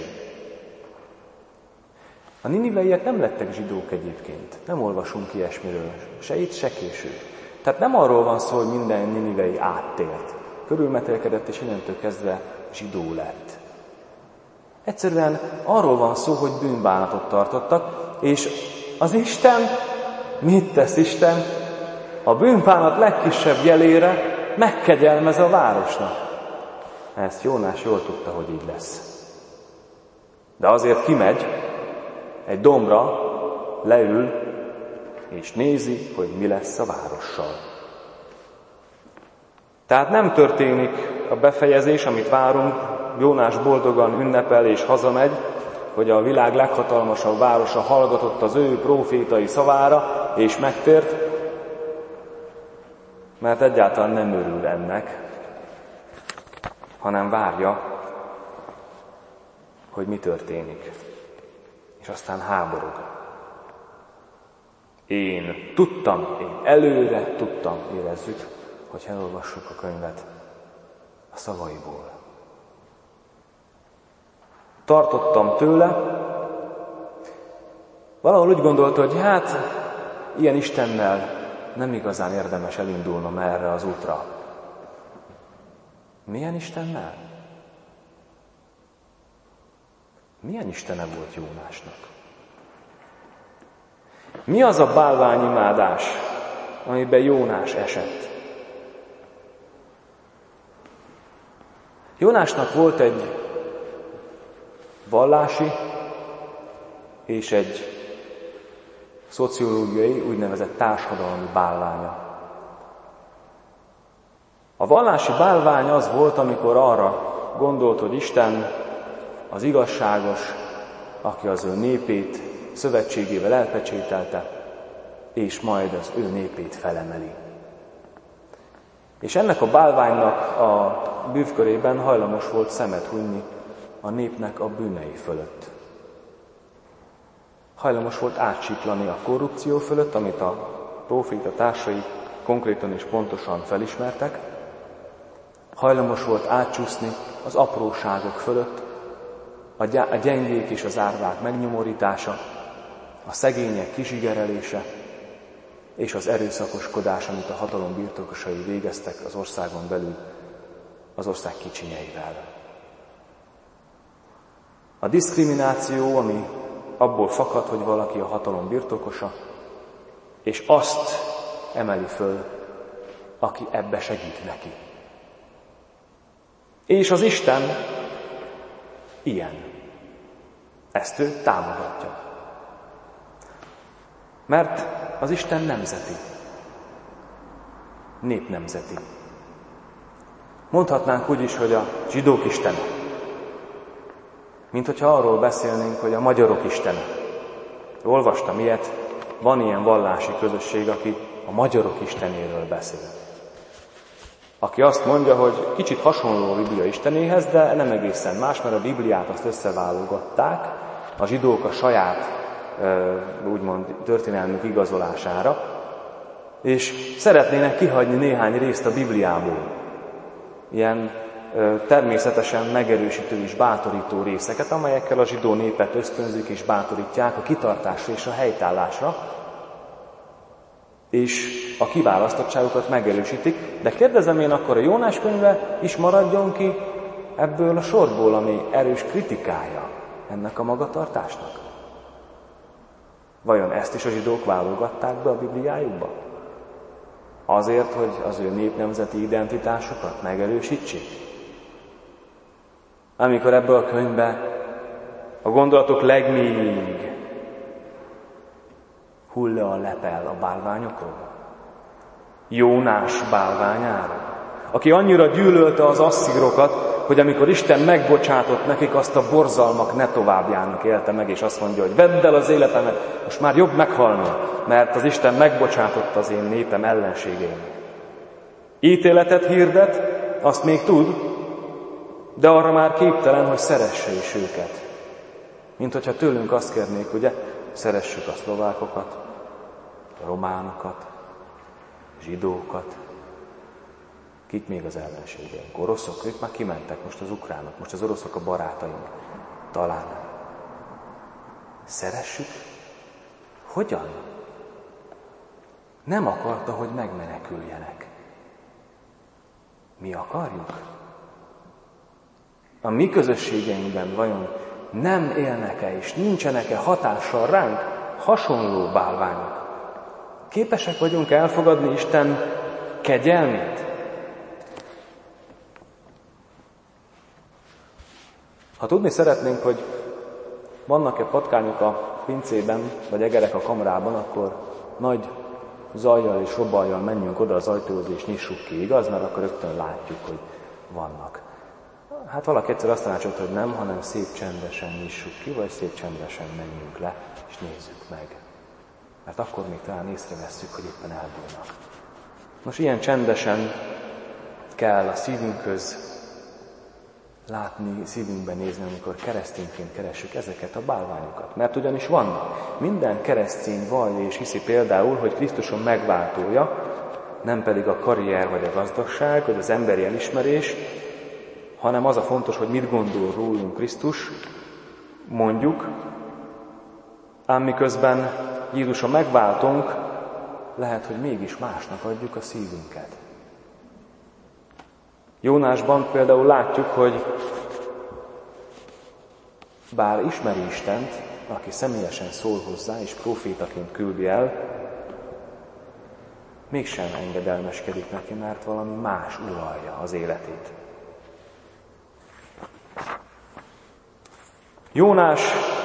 A niniveiek nem lettek zsidók egyébként. Nem olvasunk ilyesmiről. Se itt, se később. Tehát nem arról van szó, hogy minden ninivei áttért. Körülmetélkedett, és innentől kezdve zsidó lett. Egyszerűen arról van szó, hogy bűnbánatot tartottak, és az Isten, mit tesz Isten? A bűnbánat legkisebb jelére megkegyelmez a városnak. Ezt Jónás jól tudta, hogy így lesz. De azért kimegy egy dombra, leül, és nézi, hogy mi lesz a várossal. Tehát nem történik a befejezés, amit várunk, Jónás boldogan ünnepel és hazamegy, hogy a világ leghatalmasabb városa hallgatott az ő prófétai szavára, és megtért, mert egyáltalán nem örül ennek, hanem várja, hogy mi történik. És aztán háborog. Én tudtam, én előre tudtam, érezzük, hogy elolvassuk a könyvet a szavaiból. Tartottam tőle, valahol úgy gondolta, hogy hát ilyen Istennel nem igazán érdemes elindulnom erre az útra. Milyen Istennel? Milyen istene volt Jónásnak? Mi az a bálványimádás, amiben Jónás esett? Jónásnak volt egy vallási és egy szociológiai, úgynevezett társadalmi bálványa. A vallási bálvány az volt, amikor arra gondolt, hogy Isten az igazságos, aki az ő népét szövetségével elpecsételte, és majd az ő népét felemeli. És ennek a bálványnak a bűvkörében hajlamos volt szemet hunyni a népnek a bűnei fölött. Hajlamos volt átsiklani a korrupció fölött, amit a próféta társai konkrétan és pontosan felismertek. Hajlamos volt átcsúszni az apróságok fölött, a gyengék és az árvák megnyomorítása, a szegények kizsigerelése és az erőszakoskodás, amit a hatalom birtokosai végeztek az országon belül, az ország kicsinyeivel. A diszkrimináció, ami abból fakad, hogy valaki a hatalom birtokosa, és azt emeli föl, aki ebbe segít neki. És az Isten ilyen. Ezt ő támogatja. Mert az Isten nemzeti. népnemzeti. Mondhatnánk úgy is, hogy a zsidók istene. Mint hogyha arról beszélnénk, hogy a magyarok istene. Olvastam ilyet, van ilyen vallási közösség, aki a magyarok istenéről beszél. Aki azt mondja, hogy kicsit hasonló a Biblia istenéhez, de nem egészen más, mert a Bibliát azt összeválogatták a zsidók a saját, úgymond, történelmük igazolására, és szeretnének kihagyni néhány részt a Bibliából. Ilyen természetesen megerősítő és bátorító részeket, amelyekkel a zsidó népet ösztönzik és bátorítják a kitartásra és a helytállásra, és a kiválasztottságukat megerősítik. De kérdezem én, akkor a Jónás könyve is maradjon ki ebből a sorból, ami erős kritikája ennek a magatartásnak? Vajon ezt is a zsidók válogatták be a Bibliájukba? Azért, hogy az ő népnemzeti identitásukat megerősítsék? Amikor ebből a könyvbe a gondolatok legmélyig hull le a lepel a bálványokról, Jónás bálványáról, aki annyira gyűlölte az asszírokat, hogy amikor Isten megbocsátott nekik, azt a borzalmak ne továbbjának élte meg, és azt mondja, hogy vedd el az életemet, most már jobb meghalni, mert az Isten megbocsátott az én népem ellenségének. Ítéletet hirdet, azt még tud, de arra már képtelen, hogy szeresse is őket. Mint hogyha tőlünk azt kérnék, ugye, szeressük a szlovákokat, a románokat, zsidókat, kik még az ellenségeink? Oroszok? Ők már kimentek, most az ukránok, most az oroszok a barátaink. Talán. Szeressük? Hogyan? Nem akarta, hogy megmeneküljenek. Mi akarjuk? A mi közösségeinkben vajon nem élnek-e és nincsenek-e hatással ránk hasonló bálványok? Képesek vagyunk elfogadni Isten kegyelmét? Ha tudni szeretnénk, hogy vannak-e patkányok a pincében, vagy egerek a kamrában, akkor nagy zajjal és robajjal menjünk oda az ajtóhoz és nyissuk ki, igaz? Mert akkor rögtön látjuk, hogy vannak. Hát valaki egyszer azt tanácsolt, hogy nem, hanem szép csendesen nyissuk ki, vagy szép csendesen menjünk le, és nézzük meg. Mert akkor még talán észrevesszük, hogy éppen elbújnak. Most ilyen csendesen kell a szívünkhöz látni, szívünkben nézni, amikor keresztényként keressük ezeket a bálványokat. Mert ugyanis vannak. Minden keresztény vallja és hiszi például, hogy Krisztuson megváltója, nem pedig a karrier vagy a gazdagság, vagy az emberi elismerés, hanem az a fontos, hogy mit gondol rólunk Krisztus, mondjuk, ám miközben Jézuson megváltunk, lehet, hogy mégis másnak adjuk a szívünket. Jónásban például látjuk, hogy bár ismeri Istent, aki személyesen szól hozzá és prófétaként küldi el, mégsem engedelmeskedik neki, mert valami más uralja az életét. Jónás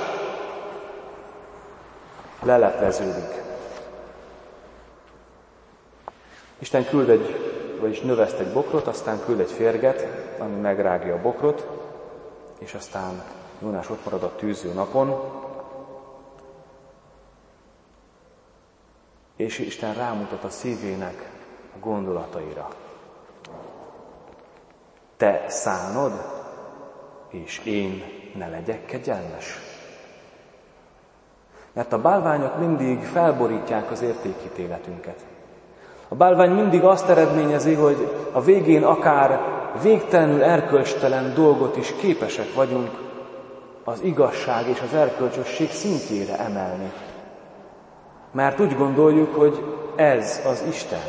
lelepleződik. Isten küld egy, vagyis növeszt egy bokrot, aztán küld egy férget, ami megrágja a bokrot, és aztán Jónás ott marad a tűző napon, és Isten rámutat a szívének a gondolataira. Te szánod, és én ne legyek kegyelmes. Mert a bálványok mindig felborítják az értékítéletünket. A bálvány mindig azt eredményezi, hogy a végén akár végtelenül erkölcstelen dolgot is képesek vagyunk az igazság és az erkölcsösség szintjére emelni. Mert úgy gondoljuk, hogy ez az Isten.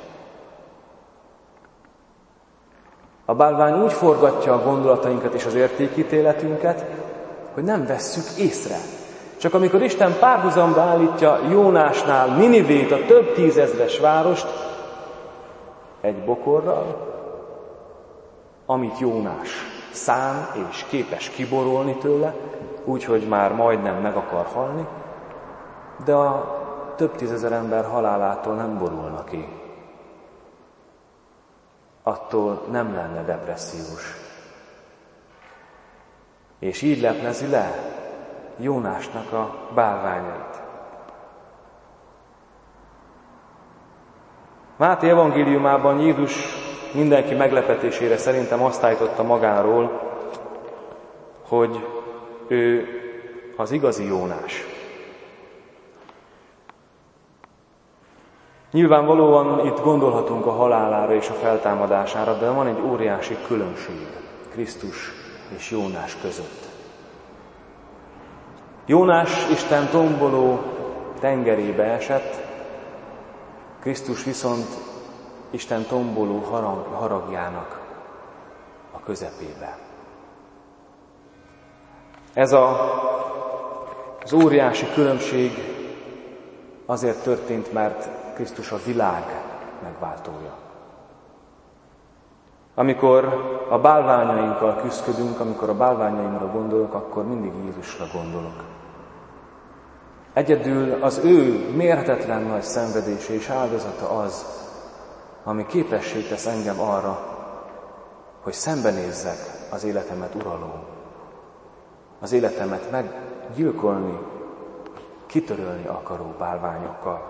A bálvány úgy forgatja a gondolatainkat és az értékítéletünket, hogy nem vesszük észre. Csak amikor Isten párhuzamba állítja Jónásnál Ninivét, a több tízezres várost, egy bokorral, amit Jónás szán és képes kiborolni tőle, úgyhogy már majdnem meg akar halni, de a több tízezer ember halálától nem borulna ki. attól nem lenne depressziós. És így leplezi le Jónásnak a bálványait. Máté evangéliumában Jézus mindenki meglepetésére szerintem azt állította magáról, hogy ő az igazi Jónás. Nyilvánvalóan itt gondolhatunk a halálára és a feltámadására, de van egy óriási különbség Krisztus és Jónás között. Jónás Isten tomboló tengerébe esett, Krisztus viszont Isten tomboló harag, haragjának a közepébe. Ez a, az óriási különbség azért történt, mert Krisztus a világ megváltója. Amikor a bálványainkkal küzdködünk, amikor a bálványaimra gondolok, akkor mindig Jézusra gondolok. Egyedül az ő mérhetetlen nagy szenvedése és áldozata az, ami képessé tesz engem arra, hogy szembenézzek az életemet uraló, az életemet meggyilkolni, kitörölni akaró bálványokkal.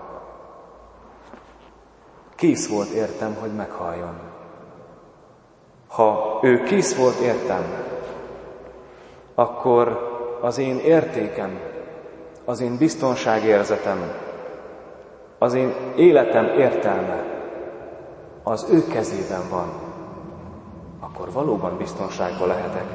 Kész volt értem, hogy meghalljon. Ha ő kész volt értem, akkor az én értékem, az én biztonságérzetem, az én életem értelme az ő kezében van, akkor valóban biztonságban lehetek.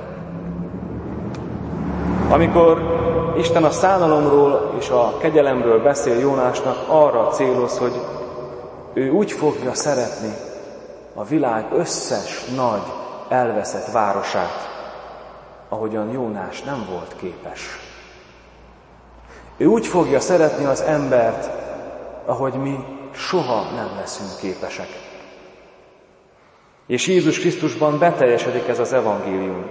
Amikor Isten a szánalomról és a kegyelemről beszél Jónásnak, arra céloz, hogy ő úgy fogja szeretni a világ összes nagy, elveszett városát, ahogyan Jónás nem volt képes. Ő úgy fogja szeretni az embert, ahogy mi soha nem leszünk képesek. És Jézus Krisztusban beteljesedik ez az evangélium.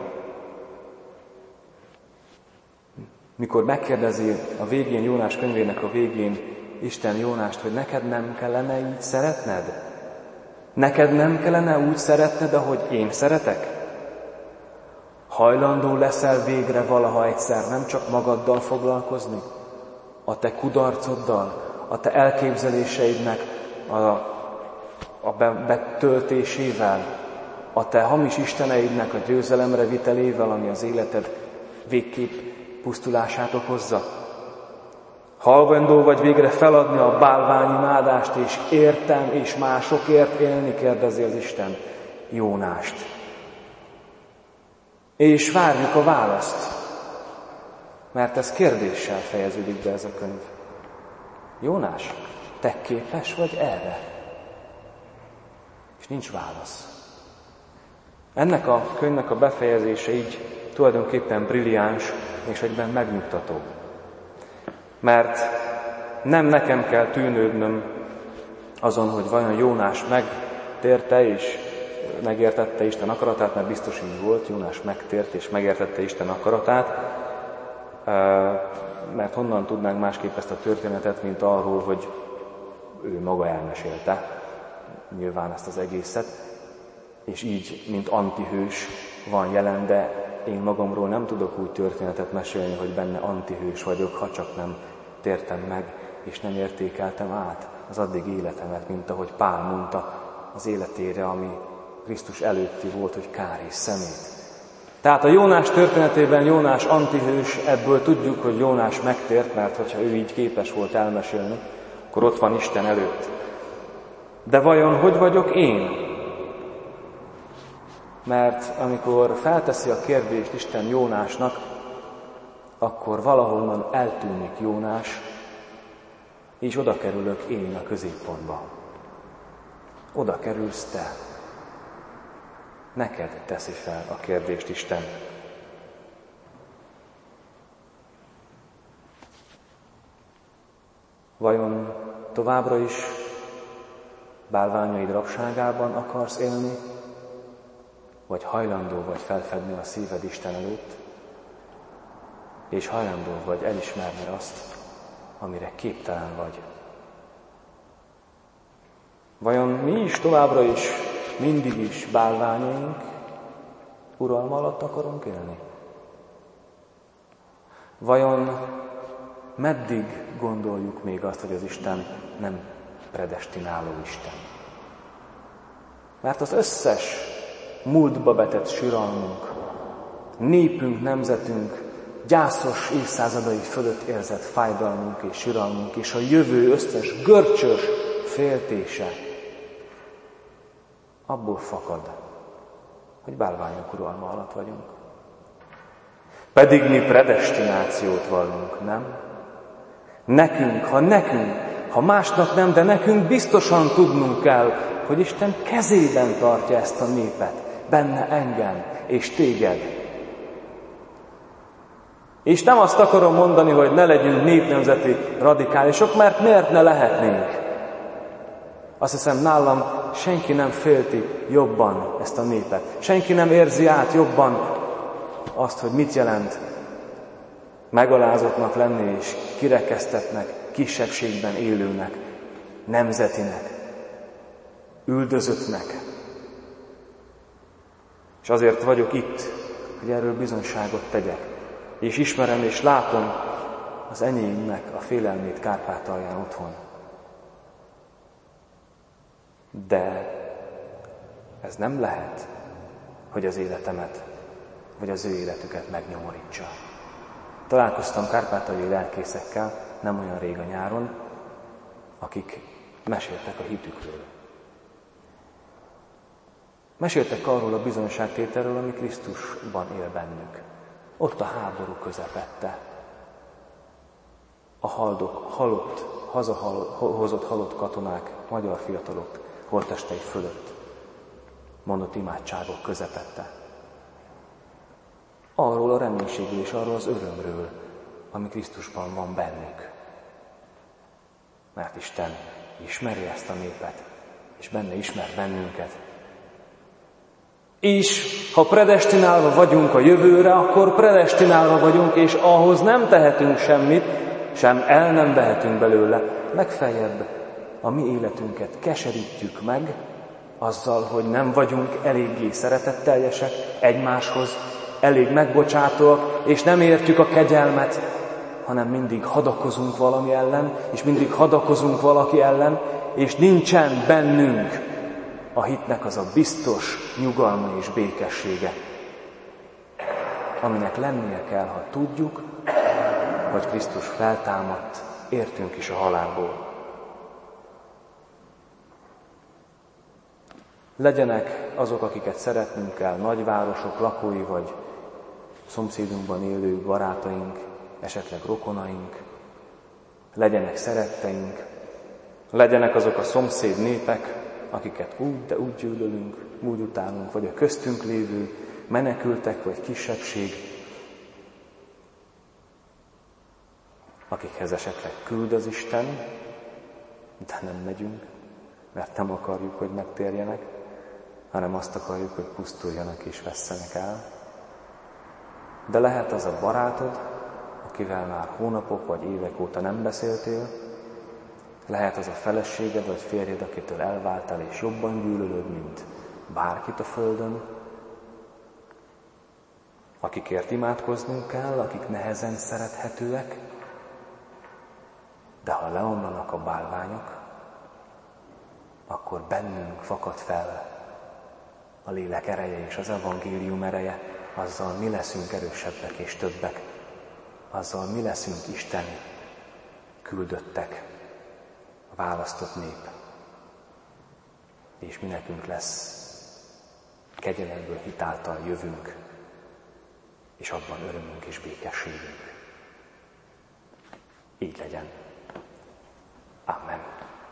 Mikor megkérdezi a végén, Jónás könyvének a végén Isten Jónást, hogy neked nem kellene így szeretned? Neked nem kellene úgy szeretned, ahogy én szeretek? Hajlandó leszel végre valaha egyszer nem csak magaddal foglalkozni? A te kudarcoddal, a te elképzeléseidnek a, a betöltésével, a te hamis isteneidnek a győzelemre vitelével, ami az életed végképp pusztulását okozza? Hajlandó vagy végre feladni a bálványimádást, és értem és másokért élni, kérdezi az Isten Jónást. És várjuk a választ, mert ez kérdéssel fejeződik be ez a könyv. Jónás, te képes vagy erre? És nincs válasz. Ennek a könyvnek a befejezése így tulajdonképpen brilliáns és egyben megnyugtató. Mert nem nekem kell tűnődnöm azon, hogy vajon Jónás megtérte és megértette Isten akaratát, mert biztos így volt, Jónás megtért és megértette Isten akaratát, mert honnan tudnánk másképp ezt a történetet, mint arról, hogy ő maga elmesélte nyilván ezt az egészet, és így, mint antihős van jelen, de én magamról nem tudok úgy történetet mesélni, hogy benne antihős vagyok, ha csak nem tértem meg, és nem értékeltem át az addig életemet, mint ahogy Pál mondta az életére, ami Krisztus előtti volt, hogy kár és szemét. Tehát a Jónás történetében Jónás antihős, ebből tudjuk, hogy Jónás megtért, mert hogyha ő így képes volt elmesélni, akkor ott van Isten előtt. De vajon hogy vagyok én? Mert amikor felteszi a kérdést Isten Jónásnak, akkor valahonnan eltűnik Jónás, és oda kerülök én a középpontba. Oda kerülsz te. Neked teszi fel a kérdést Isten. Vajon továbbra is bálványaid rabságában akarsz élni, vagy hajlandó vagy felfedni a szíved Isten előtt, és hajlandó vagy elismerni azt, amire képtelen vagy. Vajon mi is továbbra is mindig is bálványaink uralma alatt akarunk élni? Vajon meddig gondoljuk még azt, hogy az Isten nem predestináló Isten? Mert az összes múltba vetett siralmunk, népünk, nemzetünk, gyászos évszázadai fölött érzett fájdalmunk és siralmunk, és a jövő összes görcsös féltése abból fakad, hogy bálványok uralma alatt vagyunk. Pedig mi predestinációt vallunk, nem? Nekünk, ha nekünk, ha másnak nem, de nekünk biztosan tudnunk kell, hogy Isten kezében tartja ezt a népet, benne engem és téged. És nem azt akarom mondani, hogy ne legyünk népnemzeti radikálisok, mert miért ne lehetnénk? Azt hiszem, nálam senki nem félti jobban ezt a népet. Senki nem érzi át jobban azt, hogy mit jelent megalázottnak lenni és kirekesztettnek, kisebbségben élőnek, nemzetinek, üldözöttnek. És azért vagyok itt, hogy erről bizonyságot tegyek. És ismerem és látom az enyémnek a félelmét Kárpátalján otthon. De ez nem lehet, hogy az életemet, vagy az ő életüket megnyomorítsa. Találkoztam kárpátaljai lelkészekkel nem olyan rég a nyáron, akik meséltek a hitükről. Meséltek arról a bizonyságtételről, ami Krisztusban él bennük. Ott a háború közepette. A haldok, halott, hazahozott halott katonák, magyar fiatalok holttestei fölött mondott imádságok közepette. Arról a reménységről és arról az örömről, ami Krisztusban van bennük. Mert Isten ismeri ezt a népet, és benne ismer bennünket. És ha predestinálva vagyunk a jövőre, akkor predestinálva vagyunk, és ahhoz nem tehetünk semmit, sem el nem vehetünk belőle. Legfeljebb a mi életünket keserítjük meg, azzal, hogy nem vagyunk eléggé szeretetteljesek egymáshoz, elég megbocsátóak, és nem értjük a kegyelmet, hanem mindig hadakozunk valami ellen, és mindig hadakozunk valaki ellen, és nincsen bennünk a hitnek az a biztos nyugalma és békessége, aminek lennie kell, ha tudjuk, hogy Krisztus feltámadt, értünk is a halálból. Legyenek azok, akiket szeretnünk kell, nagyvárosok lakói, vagy szomszédunkban élő barátaink, esetleg rokonaink, legyenek szeretteink, legyenek azok a szomszéd népek, akiket úgy, de úgy gyűlölünk, úgy utálunk, vagy a köztünk lévő menekültek, vagy kisebbség, akikhez esetleg küld az Isten, de nem megyünk, mert nem akarjuk, hogy megtérjenek, hanem azt akarjuk, hogy pusztuljanak és vesszenek el. De lehet az a barátod, akivel már hónapok vagy évek óta nem beszéltél, lehet az a feleséged vagy férjed, akitől elváltál és jobban gyűlölöd, mint bárkit a földön, akikért imádkoznunk kell, akik nehezen szerethetőek, de ha leomlanak a bálványok, akkor bennünk fakad fel a lélek ereje és az evangélium ereje, azzal mi leszünk erősebbek és többek, azzal mi leszünk Isten küldöttek, a választott nép, és mi nekünk lesz kegyelemből hitáltal jövünk, és abban örömünk és békességünk. Így legyen. Amen.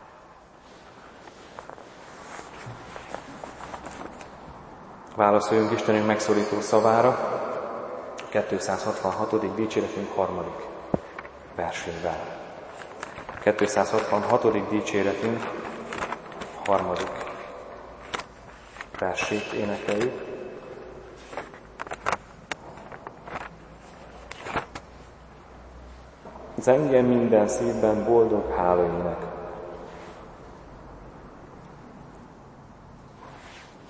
Válaszoljunk Istenünk megszólító szavára, kétszázhatvanhatodik dicséretünk harmadik versével. kétszázhatvanhatodik dicséretünk harmadik versét énekeljük. Zengjen minden szívben boldog hálaének.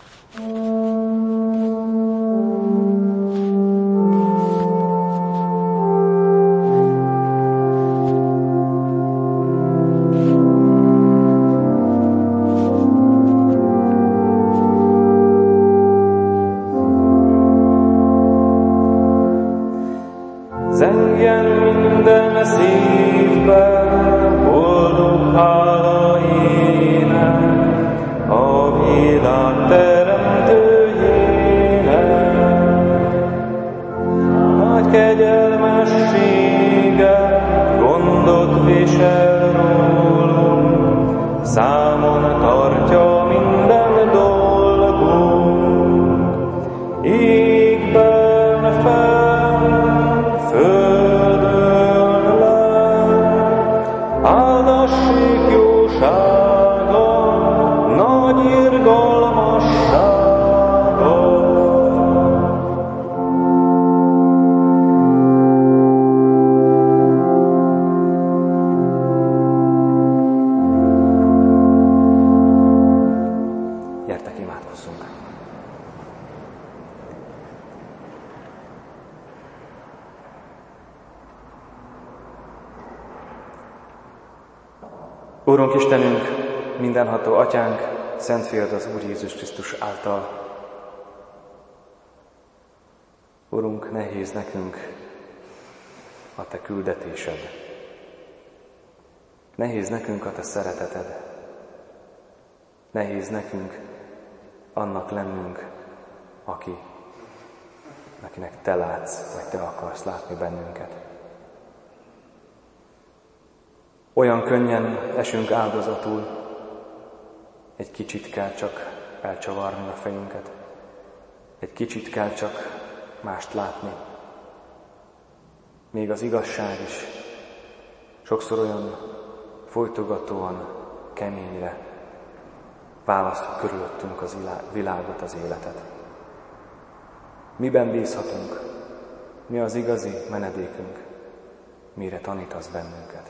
számon tartja minden dolgunk. Égben fenn, földön lent, áldassék jósága, nagy irgalmassága. Gyertek, imádkozzunk! Úrunk Istenünk, mindenható Atyánk, Szent Fiad az Úr Jézus Krisztus által. Urunk, nehéz nekünk a Te küldetésed. Nehéz nekünk a Te szereteted. Nehéz nekünk annak lennünk, aki, akinek Te látsz, vagy Te akarsz látni bennünket. Olyan könnyen esünk áldozatul, egy kicsit kell csak elcsavarni a fejünket, egy kicsit kell csak mást látni. Még az igazság is sokszor olyan folytogatóan, keményre választjuk körülöttünk az világot, az életet. Miben bízhatunk? Mi az igazi menedékünk? Mire tanítasz bennünket?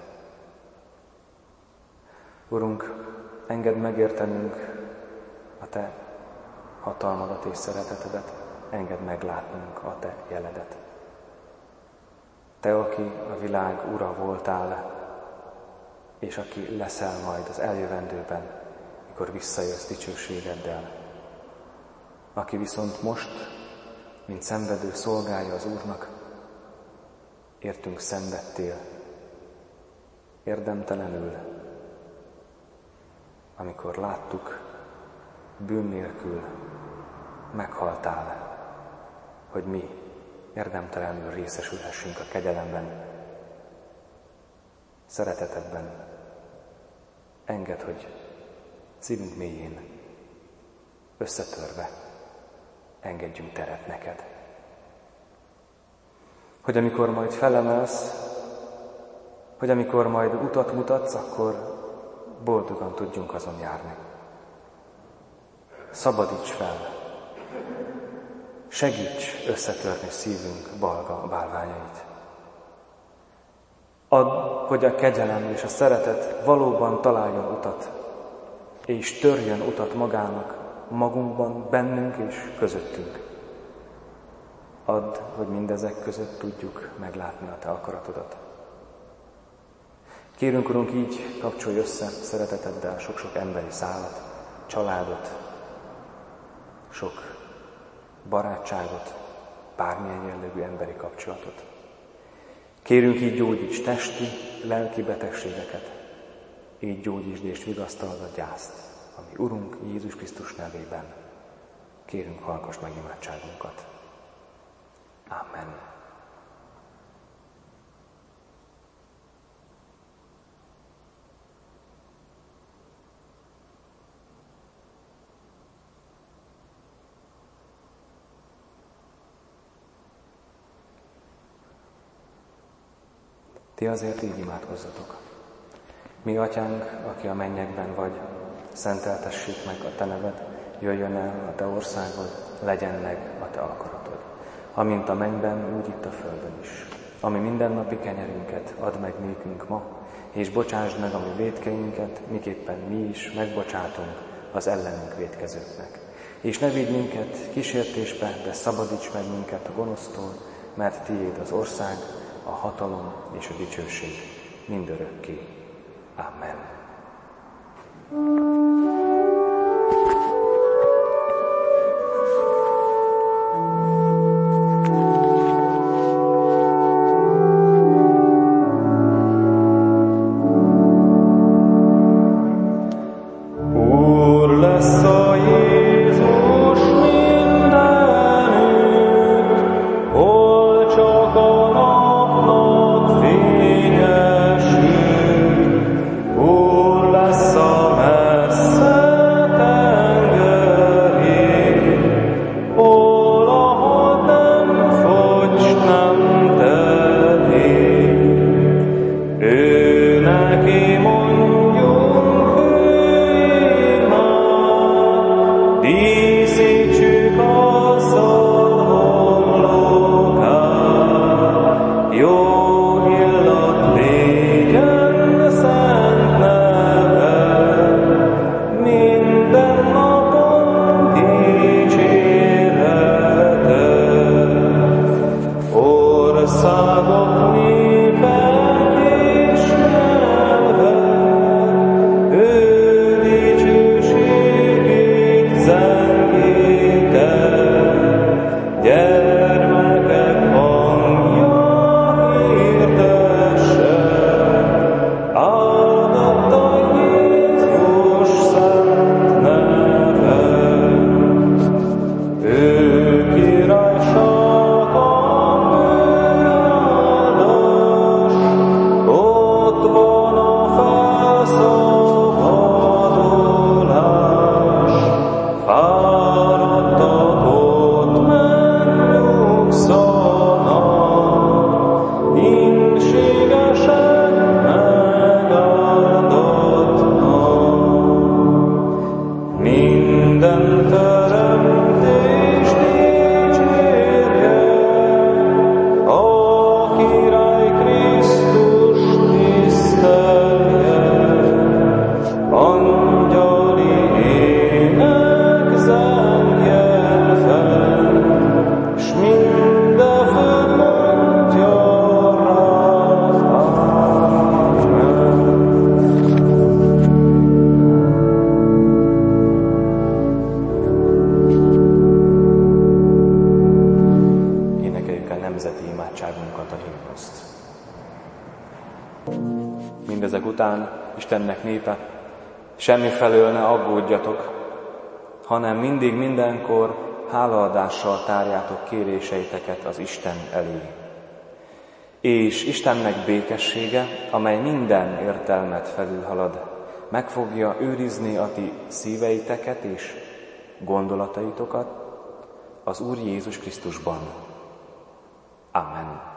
Urunk, engedd megértenünk a Te hatalmadat és szeretetedet, engedd meglátnunk a Te jeledet. Te, aki a világ ura voltál, és aki leszel majd az eljövendőben, mikor visszajössz dicsőségeddel. Aki viszont most, mint szenvedő szolgája az Úrnak, értünk szenvedtél, érdemtelenül, amikor láttuk, bűn nélkül meghaltál, hogy mi érdemtelenül részesülhessünk a kegyelemben, szeretetedben. Engedd, hogy szívünk mélyén, összetörve engedjünk teret neked. Hogy amikor majd felemelsz, hogy amikor majd utat mutatsz, akkor boldogan tudjunk azon járni. Szabadíts fel, segíts összetörni szívünk balga bálványait. Add, hogy a kegyelem és a szeretet valóban találjon utat, és törjön utat magának, magunkban, bennünk és közöttünk. Add, hogy mindezek között tudjuk meglátni a Te akaratodat. Kérünk, Urunk, így kapcsolj össze szereteteddel sok-sok emberi szálat, családot, sok barátságot, bármilyen jellegű emberi kapcsolatot. Kérünk, így gyógyíts testi, lelki betegségeket, így gyógyítsd és vigasztald a gyászt, ami Urunk Jézus Krisztus nevében. Kérünk, hallgass meg imádságunkat. Amen. Ti azért így imádkozzatok. Mi, Atyánk, aki a mennyekben vagy, szenteltessék meg a Te neved, jöjjön el a Te országod, legyen meg a Te akaratod. Amint a mennyben, úgy itt a földön is. Ami mindennapi kenyerünket add meg nékünk ma, és bocsásd meg a mi vétkeinket, miképpen mi is megbocsátunk az ellenünk vétkezőknek. És ne vigy minket kísértésbe, de szabadíts meg minket a gonosztól, mert Tiéd az ország, a hatalom és a dicsőség mindörökké. Amen. Úr lesz a Istennek népe, semmi felől ne aggódjatok, hanem mindig mindenkor hálaadással tárjátok kéréseiteket az Isten elé. És Istennek békessége, amely minden értelmet felülhalad, meg fogja őrizni a ti szíveiteket és gondolataitokat az Úr Jézus Krisztusban. Amen.